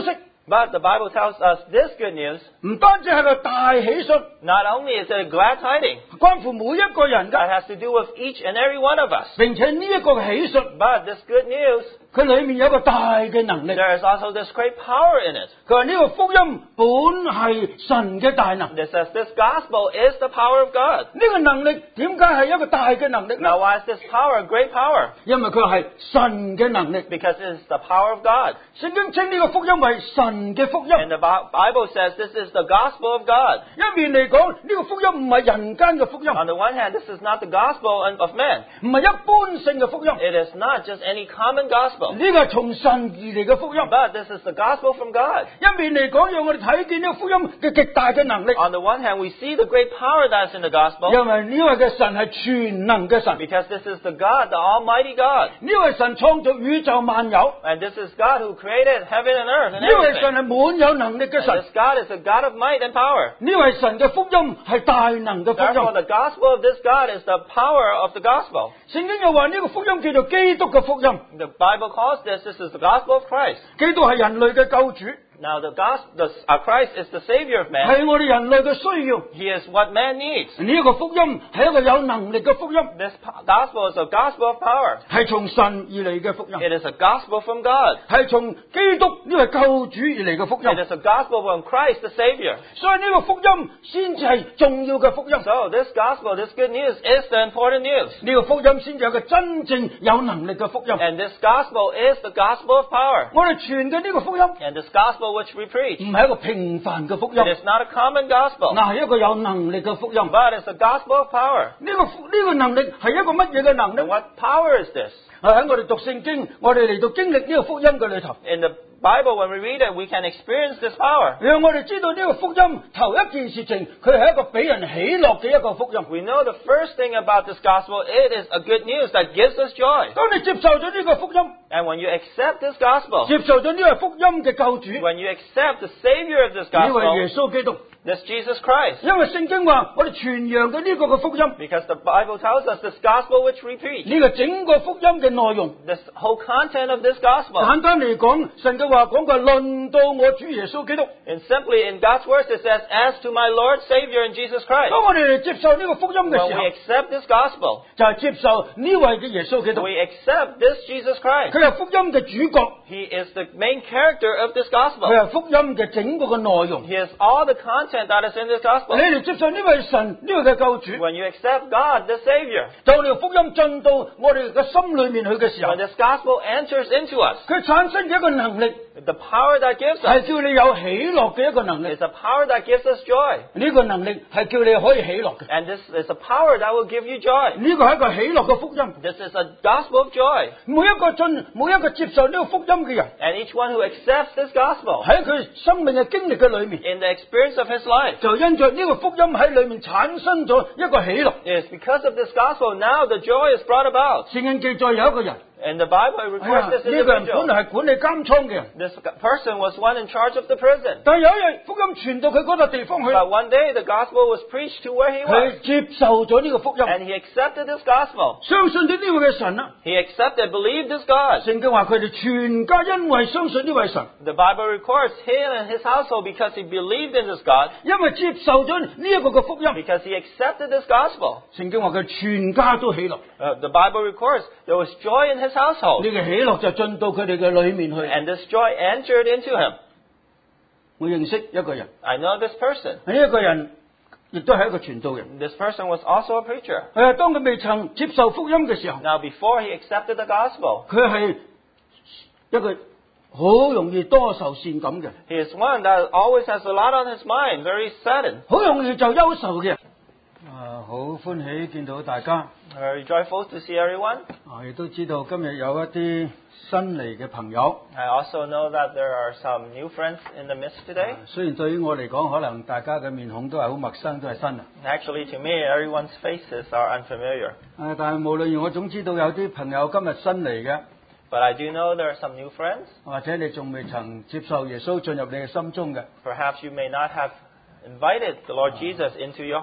But the Bible tells us this good news, 唔單止係個大喜訊， not only is it a glad tiding, 關乎每一個人 that 㗎， has to do with each and every one of us. 並且呢一個喜訊， But this good news, 佢裏面有一個大嘅能力。 there is also this great power in it. 佢話呢個福音本係神嘅大能。 It says this gospel is the power of God. 呢個能力點解係一個大嘅能力呢？ Now why is this power a great power? 因為佢係神嘅能力。 Because it is the power of God. 聖經稱呢個福音為神嘅福音。 And the Bi- Bible says this is the gospel of God. 一面嚟講，呢個福音唔係人間嘅福音， On the one hand, this is not the gospel of men. 唔係一般性嘅福音， It is not just any common gospel. 呢個係從神而嚟嘅福音。 But this is the gospel from God. 一面嚟講，讓我哋睇見呢個福音嘅極大嘅能力， On the one hand, we see the great power that's in the gospel. 因為呢位嘅神係全能嘅神， Because this is the God, the Almighty God. 呢位神創造宇宙萬有， And this is God who created heaven and earth and 呢位神 everything. 係滿有能力嘅 And 神， this God is a God of might and power. 呢位神嘅福音係大能嘅福 Therefore, 音。 the gospel of this God is the power of the gospel. 聖經又話呢個福音叫做基督嘅福音， The Bible calls this, this is the gospel of Christ. 基督係人類嘅救主， Now, the gospel, the, uh, Christ is the Savior of man. 係我哋人類嘅需要。 He is what man needs. 呢一個福音係一個有能力嘅福音， This po- gospel is a gospel of power. 係從神而嚟嘅福音， It is a gospel from God. 係從基督呢位救主而嚟嘅福 It 音。 is a gospel from Christ, the Savior. 所以呢個福音先至係重要嘅福音， So, this gospel, this good news is the important news. 呢個福音先至係一個真正有能力嘅福音。 And this gospel is the gospel of power. 我哋傳嘅呢個福音 And this gospel which we preach, 唔係一個平凡嘅福音， it is not a common gospel, 嗱係一個有能力嘅福音。呢、 but it's a gospel of power. 個福呢、個能力係一個乜嘢嘅能力 And？what power is this? 係喺我哋讀聖經，我哋嚟到經歷呢個福音嘅裏頭， In the Bible, when we read it, we can experience this power. 讓我哋知道呢個福音頭一件事情，佢係一個俾人喜樂嘅一個福音。 We know the first thing about this gospel, it is a good news that gives us joy. 當你接受咗呢個福音， And when you accept this gospel, 接受咗呢個福音嘅救主， when you accept the Savior of this 呢位耶 gospel, 穌基督， this Jesus Christ, 因為聖經話我哋傳揚嘅呢個嘅福音， because the Bible tells us this gospel which we preach, 呢個整個福音嘅內容， this whole content of this gospel, 簡單嚟講，神嘅話講過論到我主耶穌基督。 and simply in God's words it says, as to my Lord, Savior, and Jesus Christ. 當我哋嚟接受呢個福音嘅 When 時 we 候， accept this gospel, 就係接受呢位嘅耶穌基督， we accept this Jesus Christ. 佢係福音嘅主角， He is the main character of this 佢 gospel. 係福音嘅整個嘅內容。 He is all the content that is in this gospel. 你哋接受呢位神呢位嘅救主， When you accept God, the Savior, 當你個福音進到我哋嘅心裏面去嘅時候 when，this gospel enters into us, 佢產生嘅一個能力 the power that gives 係 us 叫你有喜樂嘅一個能力。 is a power that gives us joy. 呢個能力係叫你可以喜樂嘅。 And this is a power that will give you joy. 呢個係一個喜樂嘅福音。 This is a gospel of joy. 每一個進每一個接受呢個福音嘅人， And each one who accepts this gospel 喺佢生命嘅經歷嘅裏面， in the experience of his life, 就因着呢個福音喺裏面產生咗一個喜樂。 it is because of this gospel now the joy is brought about. 聖經記載有一個人， In the Bible, it 哎 records 呀， this 呢個人本 individual. 來係管理監倉嘅人， This person was one in charge of the prison. 但係有一日福音傳到佢嗰笪地方去， But one day the gospel was preached to where he 佢 was. 接受咗呢個福音， And he accepted this gospel. 相信咗呢位嘅神啦。 He accepted, believed this God. 聖經話佢哋全家因為相信呢位神， The Bible records him and his household because he believed in this God, 因為接受咗呢一個嘅福音， because he accepted this gospel. 聖經話佢全家都喜樂， Uh, the Bible records there was joy in his household. 呢個喜樂就進到佢哋嘅裏面去。 And this joy entered into him. 我認識一個人， I know this person. 呢一個人亦都係一個傳道人。 This person was also a preacher. 誒，當佢未曾接受福音嘅時候， Now, before he accepted the gospel, 佢係一個好容易多愁善感嘅， he is one that always has a lot on his mind, very saddened, 好容易就憂愁嘅人。啊，好歡喜見到大家， very joyful to see everyone. 啊，亦都知道今日有一啲新嚟嘅朋友。 I also know that there are some new friends in the midst today. 雖然對於我嚟講，可能大家嘅面孔都係好陌生，都係新啊。 Actually, to me, everyone's faces are unfamiliar. 誒，但係無論如何，我總知道有啲朋友今日新嚟嘅， But I do know there are some new friends. 或者你仲未曾接受耶穌進入你嘅心中嘅。 Perhaps you may not have invited the Lord Jesus into your heart.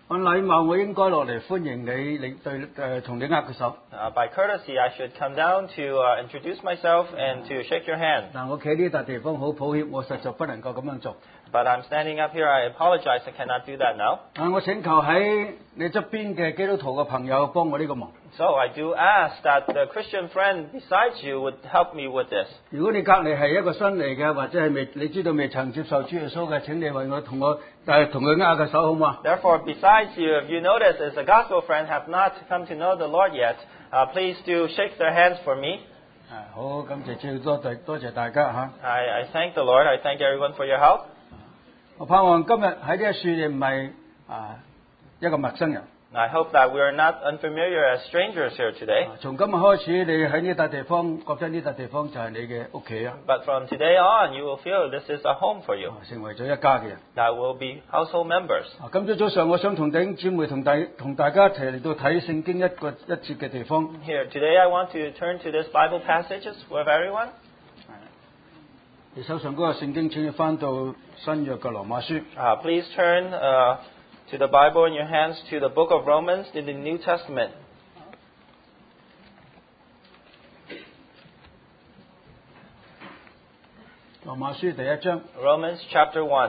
按禮貌，我應該落嚟歡迎你，你對誒同你握個手。 Uh, by courtesy, I should come down to uh, introduce myself and to shake your hand. 但我企呢笪地方好抱歉，我實在不能夠咁樣做。 But I'm standing up here. I apologize. I cannot do that now. 啊，我請求喺你側邊嘅基督徒嘅朋友幫我呢個忙。 So I do ask that the Christian friend besides you would help me with this. 如果你隔離係一個新嚟嘅，或者係未你知道未曾接受主耶穌嘅，請你為我同我誒同佢握個手好嘛？ Therefore, besides you, if you notice as a gospel friend have not come to know the Lord yet, uh, please do shake their hands for me. 啊，好，感謝主，多謝多謝大家嚇。 I, I thank the Lord. I thank everyone for your help. 我盼望今日喺呢一樹你唔係啊一個陌生人。 I hope that we are not unfamiliar as strangers here today. 啊從今日開始，你喺呢笪地方覺得呢笪地方就係你嘅屋企啊， But from today on, you will feel this is a home for you. 啊成為咗一家嘅人。 That will be household members. 啊，今朝早上我想同弟兄姊妹同大同大家一齊嚟到睇聖經一個一節嘅地方。 Here, today I want to turn to this Bible passages with everyone. 你手上嗰個聖經，請你翻到新約嘅羅馬書。 Uh, please turn uh, to the Bible in your hands to the book of Romans in the New Testament. 羅馬書第一章， Romans chapter one.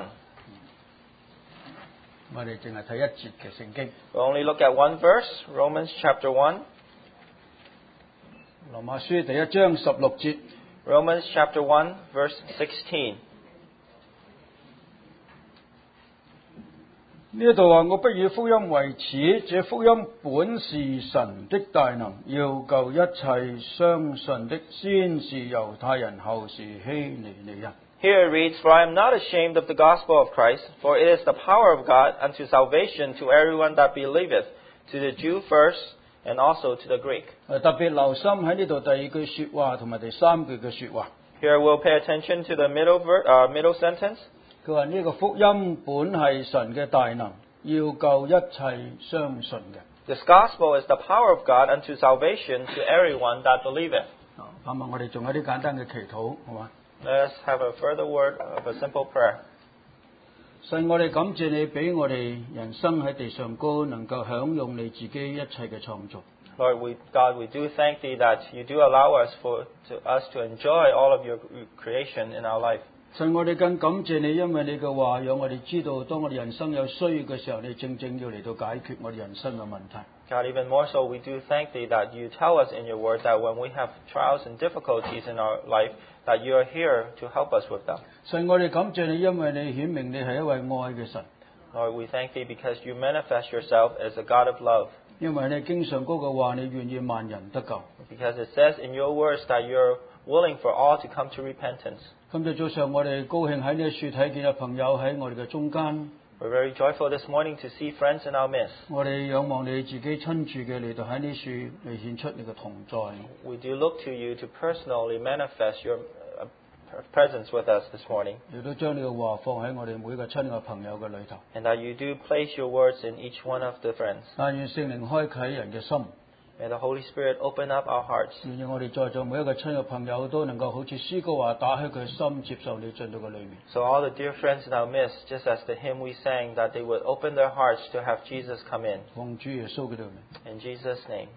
我哋淨係睇一節嘅聖經。 We'll only look at one verse, Romans chapter one. 羅馬書第一章十六節。 Romans chapter one, verse sixteen. 呢一度話：我不以福音為恥，這福音本是神的大能，要救一切相信的，先是猶太人，後是希利尼人。 Here it reads, For I am not ashamed of the gospel of Christ, for it is the power of God unto salvation to everyone that believeth, to the Jew first, and also to the Greek. 誒特別留心喺呢度第二句説話同埋第三句嘅説話。 Here we'll pay attention to the middle, ver- uh, middle sentence. 佢話呢個福音本係神嘅大能，要救一切相信嘅。 This gospel is the power of God unto salvation to everyone that believeth. 啊，盼望我哋仲有啲簡單嘅祈禱，好嘛？ Let us have a further word of a simple prayer. 神，我哋感謝你俾我哋人生喺地上高，能夠享用你自己一切嘅創造。 Lord, we, God, we do thank Thee that You do allow us for to us to enjoy all of Your creation in our life. 神，我哋更感謝你，因為你嘅話讓我哋知道，當我哋人生有需要嘅時候，你正正要嚟到解決我哋人生嘅問題。 God, even more so, we do thank Thee that You tell us in Your Word that when we have trials and difficulties in our life, that You are here to help us with them. 神，我哋感謝你，因為你顯明你係一位愛嘅神， Lord, we thank Thee because You manifest Yourself as a God of love. 因為你經常嗰個話，你願意萬人得救。 Because it says in Your words that You're willing for all to come to repentance. 今日早上我哋高興喺呢處睇見有朋友喺我哋嘅中間， We're very joyful this morning to see friends in our midst. 我哋仰望你自己親自嘅嚟到喺呢處嚟顯出你嘅同在。 We do look to You to personally manifest Your uh, presence with us this morning. 亦都將你嘅話放喺我哋每一個親愛朋友嘅裏頭。 And that You do place Your words in each one of the friends. 但願聖靈開啟人嘅心， May the Holy Spirit open up our hearts. 願意我哋在座每一個親愛朋友都能夠好似詩歌話，打開佢嘅心，接受你進到嘅裏面。 So all the dear friends in our midst, just as the hymn we sang, that they would open their hearts to have Jesus come in. 奉主耶穌嘅名。 In Jesus' name.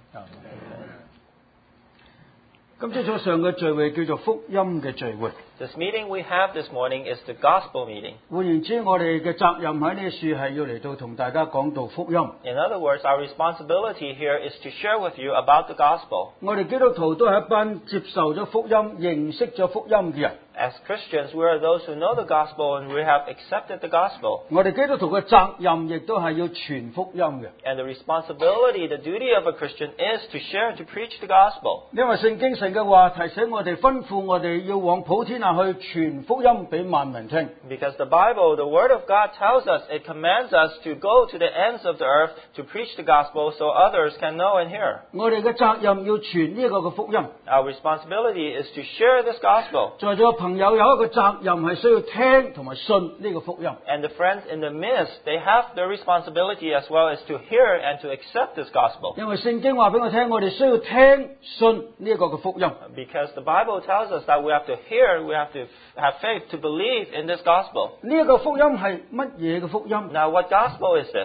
今朝早上嘅聚會叫做福音嘅聚會。 This meeting we have this morning is the gospel meeting. 換言之，我哋嘅責任喺呢處係要嚟到同大家講道福音。 In other words, our responsibility here is to share with you about the gospel. 我哋基督徒都係一班接受咗福音、認識咗福音嘅人。 As Christians, we are those who know the gospel and we have accepted the gospel. 我哋基督徒嘅責任亦都係要傳福音嘅。 And the responsibility, the duty of a Christian is to share, to preach the gospel. 因為聖經神嘅話提醒我哋，吩咐我哋要往普天下去傳福音俾萬民聽。 Because the Bible, the Word of God tells us, it commands us to go to the ends of the earth to preach the gospel so others can know and hear. 我哋嘅責任要傳呢一個嘅福音。 Our responsibility is to share this gospel. 在座嘅朋友有一個責任係需要聽同埋信呢個福音。 And the friends in the midst, they have their responsibility as well as to hear and to accept this gospel. 因為聖經話俾我聽，我哋需要聽信呢一個嘅福音。 Because the Bible tells us that we have to hear, we have to have faith to believe in this gospel. 呢一個福音係乜嘢嘅福音？ Now, what gospel is this?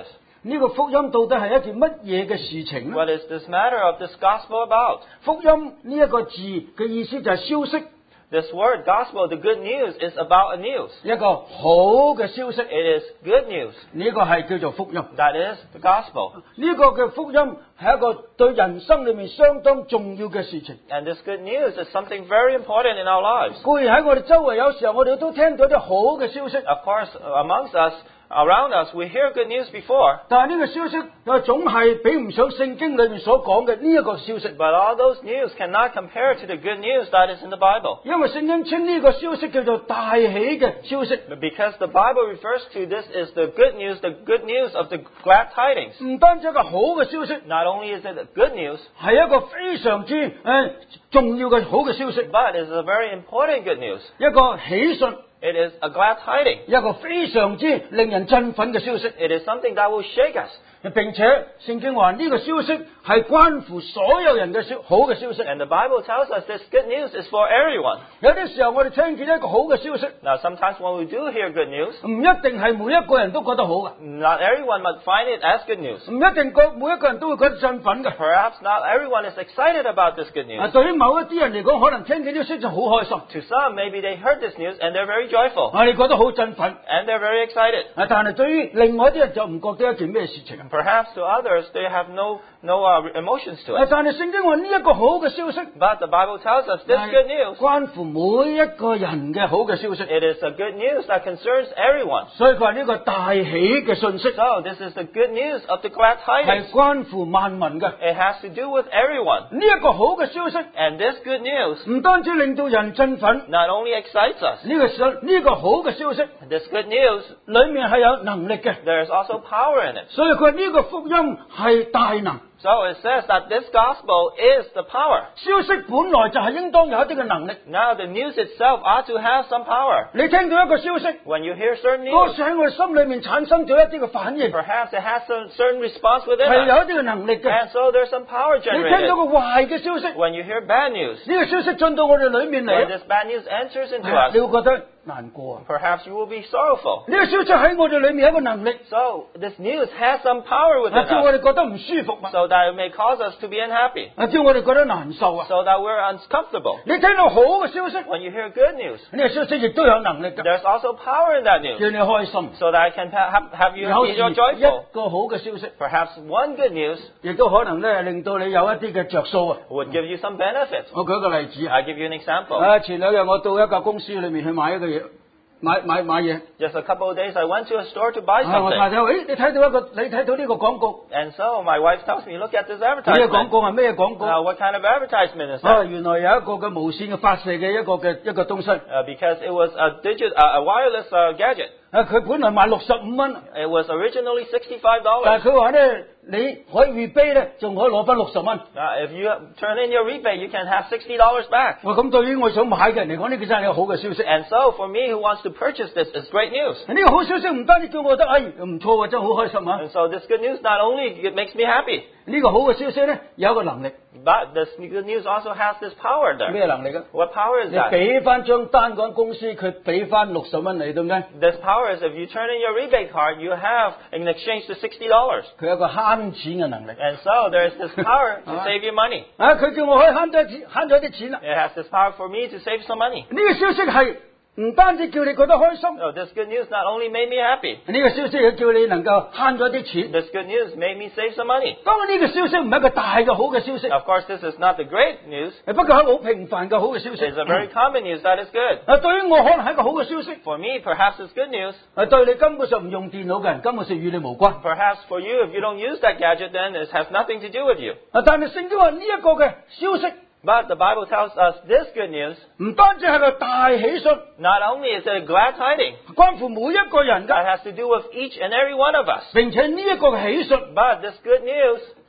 呢個福音到底係一件乜嘢嘅事情呢？ What is this matter of this gospel about? 福音呢一個字嘅意思就係消息， This word, gospel, the good news, is about a news. 一個好嘅消息， It is good news. 呢個係叫做福音。 That is the gospel. 呢個嘅福音係一個對人生裏面相當重要嘅事情。 And this good news is something very important in our lives. 固然喺我哋周圍有時候我哋都聽到啲好嘅消息， Of course, amongst us, around us, we hear good news before. 但係呢個消息又總係比唔上聖經裏面所講嘅呢一個消息。 But all those news cannot compare to the good news that is in the Bible. 因為聖經稱呢個消息叫做大喜嘅消息， Because the Bible refers to this as the good news, the good news of the glad tidings. 唔單止一個好嘅消息， Not only is it a good news, 係一個非常之誒、呃、重要嘅好嘅消息， but it is a very important good news. 一個喜訊， It is a glad tiding. 一個非常之令人振奮嘅消息。 It is something that will shake us. 並且聖經話呢個消息係關乎所有人嘅消好嘅消息。 And the Bible tells us this good news is for everyone. 有啲時候我哋聽見一個好嘅消息， Now, sometimes when we do hear good news, 唔一定係每一個人都覺得好嘅， not everyone must find it as good news. 唔一定個每一個人都會覺得振奮嘅。 Perhaps not everyone is excited about this good 啊， news. 對於某一啲人嚟講，可能聽見呢個消息就好開心， To some, maybe they heard this news and they're very joyful 啊，你覺得好振奮。 and they're very excited. 啊，但係對於另外一啲人就唔覺得一件咩事情。 Perhaps to others, they have no no uh, emotions to 啊， it. 但係聖經話呢一個好嘅消息， But the Bible tells us this good news, 關乎每一個人嘅好嘅消息。 it is a good news that concerns everyone. 所以佢話呢個大喜嘅信息 So this is the good news of the glad 係 tidings. 關乎萬民嘅。 It has to do with everyone. 呢一個好嘅消息 And this good news 唔單止令到人振奮， not only excites us, 呢個消呢個好嘅消息 this good news, 裏面係有能力嘅。 there is also power in it. 所以佢話呢個福音係大能。 So it says that this gospel is the power. 消息本來就係應當有一啲嘅能力。 Now the news itself ought to have some power. 你聽到一個消息， When you hear certain 嗰 news, 時喺我哋心裏面產生咗一啲嘅反應， perhaps it has some certain response within 係 us. 有一啲嘅能力嘅。 And so there's some power 你聽 generated. 到個壞嘅消息，呢 When you hear bad news, 個消息進到我哋裏面 when 嚟， this bad news enters into 係你 us, 會覺得難過啊！ perhaps you will be sorrowful. 呢個消息喺我哋裏面有一個能力， So this news has some power within 啊，叫我 us, 哋覺得唔舒服啊， so that it may cause us to be unhappy, 啊，叫我哋覺得難受啊。 so that we're uncomfortable. 你聽到好嘅消息，呢 When you hear good news, 個消息亦都有能力嘅， there's also power in that 叫 news, 你開心。 so that it can ha- have, have you 有 be 時 your 一 joyful. 個好嘅消息， Perhaps one good news 亦都可能咧令到你有一啲嘅着數啊。 would give you some benefits. 我舉一個例子啊， I'll give you an example. 啊，前兩日我到一間公司裏面去買一個嘢，買買買嘢。 Just a couple of days, I went to a store to buy 啊，我太 something. 太話：，誒，你睇到一個，你睇到呢個廣告， And so my wife tells me, look at this 呢個廣 advertisement. 告係咩廣告？ Now, what kind of advertisement is 啊， that? 原來有一個嘅無線嘅發射嘅一個嘅一個東西。 Uh, because it was a digit, uh, a wireless uh, gadget. 啊，佢本來賣六十五蚊， It was originally sixty-five 但 dollars. 係佢話咧，你可以 rebate 咧，仲可以攞翻六十蚊。 Now, if you turn in your rebate, you can have sixty dollars back. 哇，咁對於我想買嘅人嚟講，呢個真係一個好嘅消息。 And so, for me who wants to purchase this, it's great news. 呢個好消息唔單止叫我覺得，哎，唔錯喎，真係好開心啊！ And so, this good news not only it makes me happy, 呢個好嘅消息咧，有一個能力， but this good news also has this power there. 咩能力啊？ What power is 你 that? 俾翻張單嗰間公司，佢俾翻六十蚊你，對唔對？ This power is if you turn in your rebate card, you have in exchange to sixty dollars. 佢有一個慳錢嘅能力。 And so, there is this power to Ah. save you money. 啊，佢叫我可以慳咗一錢慳咗啲錢啦。 It has this power for me to save some money. 呢個消息係唔單止叫你覺得開心， So, this good news not only made me happy, 呢個消息亦叫你能夠慳咗啲錢。 this good news made me save some money. 當然呢個消息唔係一個大嘅好嘅消息， Of course, this is not the great news. 不過係一個好平凡嘅好嘅消息。 It's a very common news that is good. 啊，對於我可能係一個好嘅消息， For me, perhaps it's good news. 啊，對你根本上唔用電腦嘅人，根本上與你無關。 Perhaps for you, if you don't use that gadget, then it has nothing to do with you. 啊，但係聖經話呢一個嘅消息， But the Bible tells us this good news, 唔單止係個大喜訊， not only is it a glad tiding, 關乎每一個人 that 㗎， has to do with each and every one of us. 並且呢一個嘅喜訊， But this good news,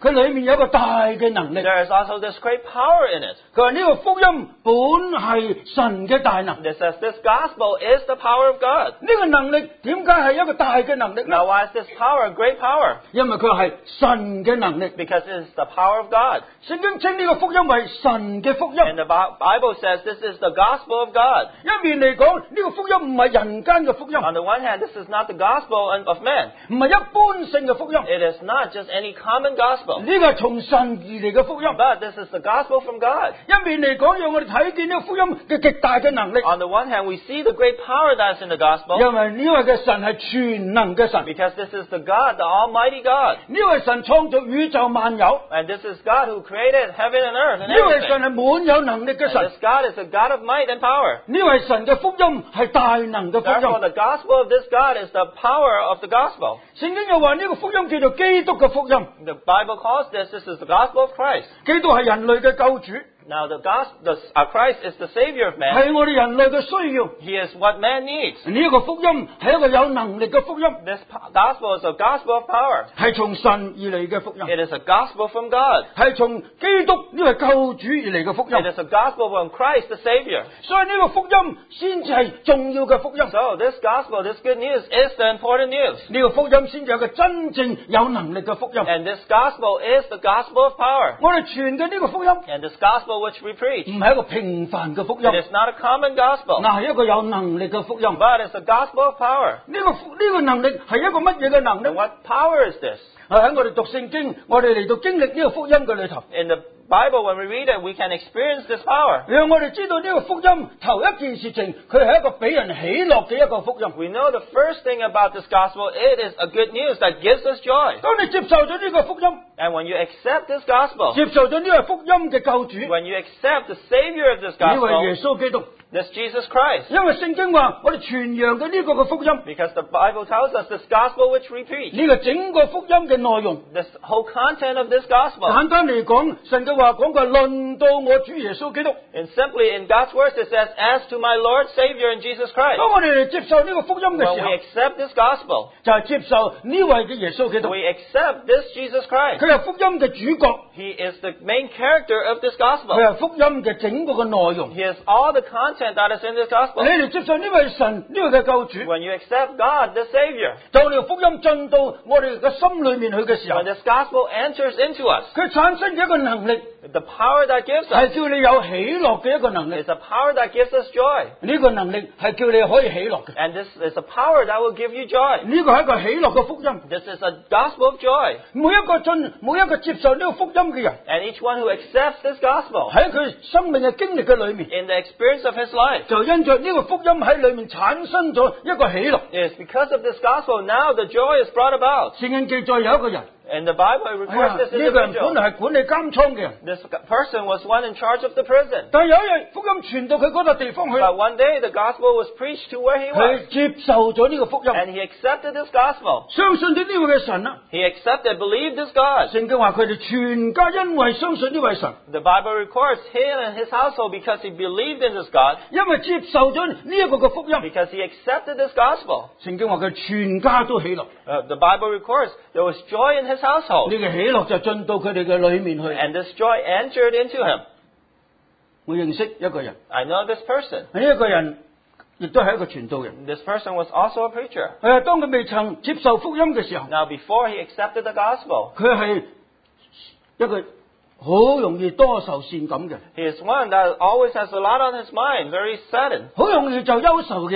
佢裏面有一個大嘅能力。 there is also this great power in it. 佢話呢個福音本係神嘅大能。 It says this gospel is the power of God. 呢個能力點解係一個大嘅能力呢？ Now, why is this power a great power? 因為佢係神嘅能力。 Because it is the power of God. 聖經稱呢個福音為神嘅福音。 And the Bi- Bible says this is the gospel of God. 一面嚟講，呢個福音唔係人間嘅福音， On the one hand, this is not the gospel of men. 唔係一般性嘅福音， It is not just any common gospel. 呢個係從神而嚟嘅福音。 But this is the gospel from God. 一面嚟講，讓我哋睇見呢個福音嘅極大嘅能力， On the one hand, we see the great power that's in the gospel. 因為呢位嘅神係全能嘅神， Because this is the God, the Almighty God. 呢位神創造宇宙萬有， And this is God who created heaven and earth and 呢位神 everything. 係滿有能力嘅 And 神， this God is a God of might and power. 呢位神嘅福音係大能嘅福 Therefore, 音。 the gospel of this God is the power of the gospel. 聖經又話呢個福音叫做基督嘅福音， The Bible calls this, this is the gospel of Christ. 基督係人類嘅救主， Now, the gospel, the, uh, Christ is the Savior of man. 係我哋人類嘅需要。 He is what man needs. 呢一個福音係一個有能力嘅福音， This po- gospel is a gospel of power. 係從神而嚟嘅福音， It is a gospel from God. 係從基督呢位救主而嚟嘅福 It 音。 is a gospel from Christ, the Savior. 所以呢個福音先至係重要嘅福音， So, this gospel, this good news is the important news. 呢個福音先至有個真正有能力嘅福音。 And this gospel is the gospel of power. 我哋傳嘅呢個福音 And this gospel which we preach, 唔係一個平凡嘅福音， it is not a common gospel, 嗱係一個有能力嘅福音。呢、 but it's a gospel of power. 個呢、個能力係一個乜嘢嘅能力 And？what power is this? 係喺我哋讀聖經，我哋嚟到經歷呢個福音嘅裏頭， In the Bible, when we read it, we can experience this power. 讓我哋知道呢個福音頭一件事情，佢係一個俾人喜樂嘅一個福音。 We know the first thing about this gospel, it is a good news that gives us joy. 當你接受咗呢個福音， And when you accept this gospel, 接受咗呢個福音嘅救主， when you accept the Savior of this 呢位 gospel, 耶穌基督， this Jesus Christ, 因為聖經話我哋傳揚嘅呢個嘅福音， because the Bible tells us this gospel which we preach, 呢個整個福音嘅內容， this whole content of this gospel. 簡單嚟講，神嘅話講過論到我主耶穌基督。 And simply in God's words it says, as to my Lord, Savior, and Jesus Christ. 當我哋嚟接受呢個福音嘅 When 時 we 候， accept this gospel, 就係接受呢位嘅耶穌基督， we accept this Jesus Christ. 佢係福音嘅主角， He is the main character of this 佢 gospel. 係福音嘅整個嘅內容。 He has all the content that is in this 你 gospel. 嚟接受呢位神呢位嘅救主， When you accept God, the Savior, 當你個福音進到我哋嘅心裏面去嘅時候 when，this gospel enters into us, 佢產生嘅一個能力 the power that gives 係 us 叫你有喜樂嘅一個能力。 is a power that gives us joy. 呢個能力係叫你可以喜樂嘅。 And this is a power that will give you joy. 呢個係一個喜樂嘅福音。 This is a gospel of joy. 每一個進每一個接受呢個福音嘅人， And each one who accepts this gospel 喺佢生命嘅經歷嘅裏面， in the experience of his life, 就因着呢個福音喺裏面產生咗一個喜樂。 is because of this gospel, now the joy is brought about. 聖經記載有一個人， In the Bible, it 哎呀 records this 呢個人本 individual. 來係管理監倉嘅人， This person was one in charge of the prison. 但係有一日福音傳到佢嗰笪地方去， But one day, the gospel was preached to where he was. 佢接受咗呢個福音， And he accepted this gospel. 相信咗呢位嘅神啦。 He accepted, believed this God. 聖經話佢哋全家因為相信呢位神， The Bible records him and his household because he believed in this God, 因為接受咗呢一個嘅福音， because he accepted this gospel. 聖經話佢全家都喜樂。 Uh, the Bible records there was joy in his household. 呢個喜樂就進到佢哋嘅裏面去。 And this joy entered into him. 我認識一個人， I know this person. 呢一個人亦都係一個傳道人。 This person was also a preacher. 係啊，當佢未曾接受福音嘅時候， Now, before he accepted the gospel, 佢係一個好容易多愁善感嘅， he is one that always has a lot on his mind, very sudden. 好容易就憂愁嘅。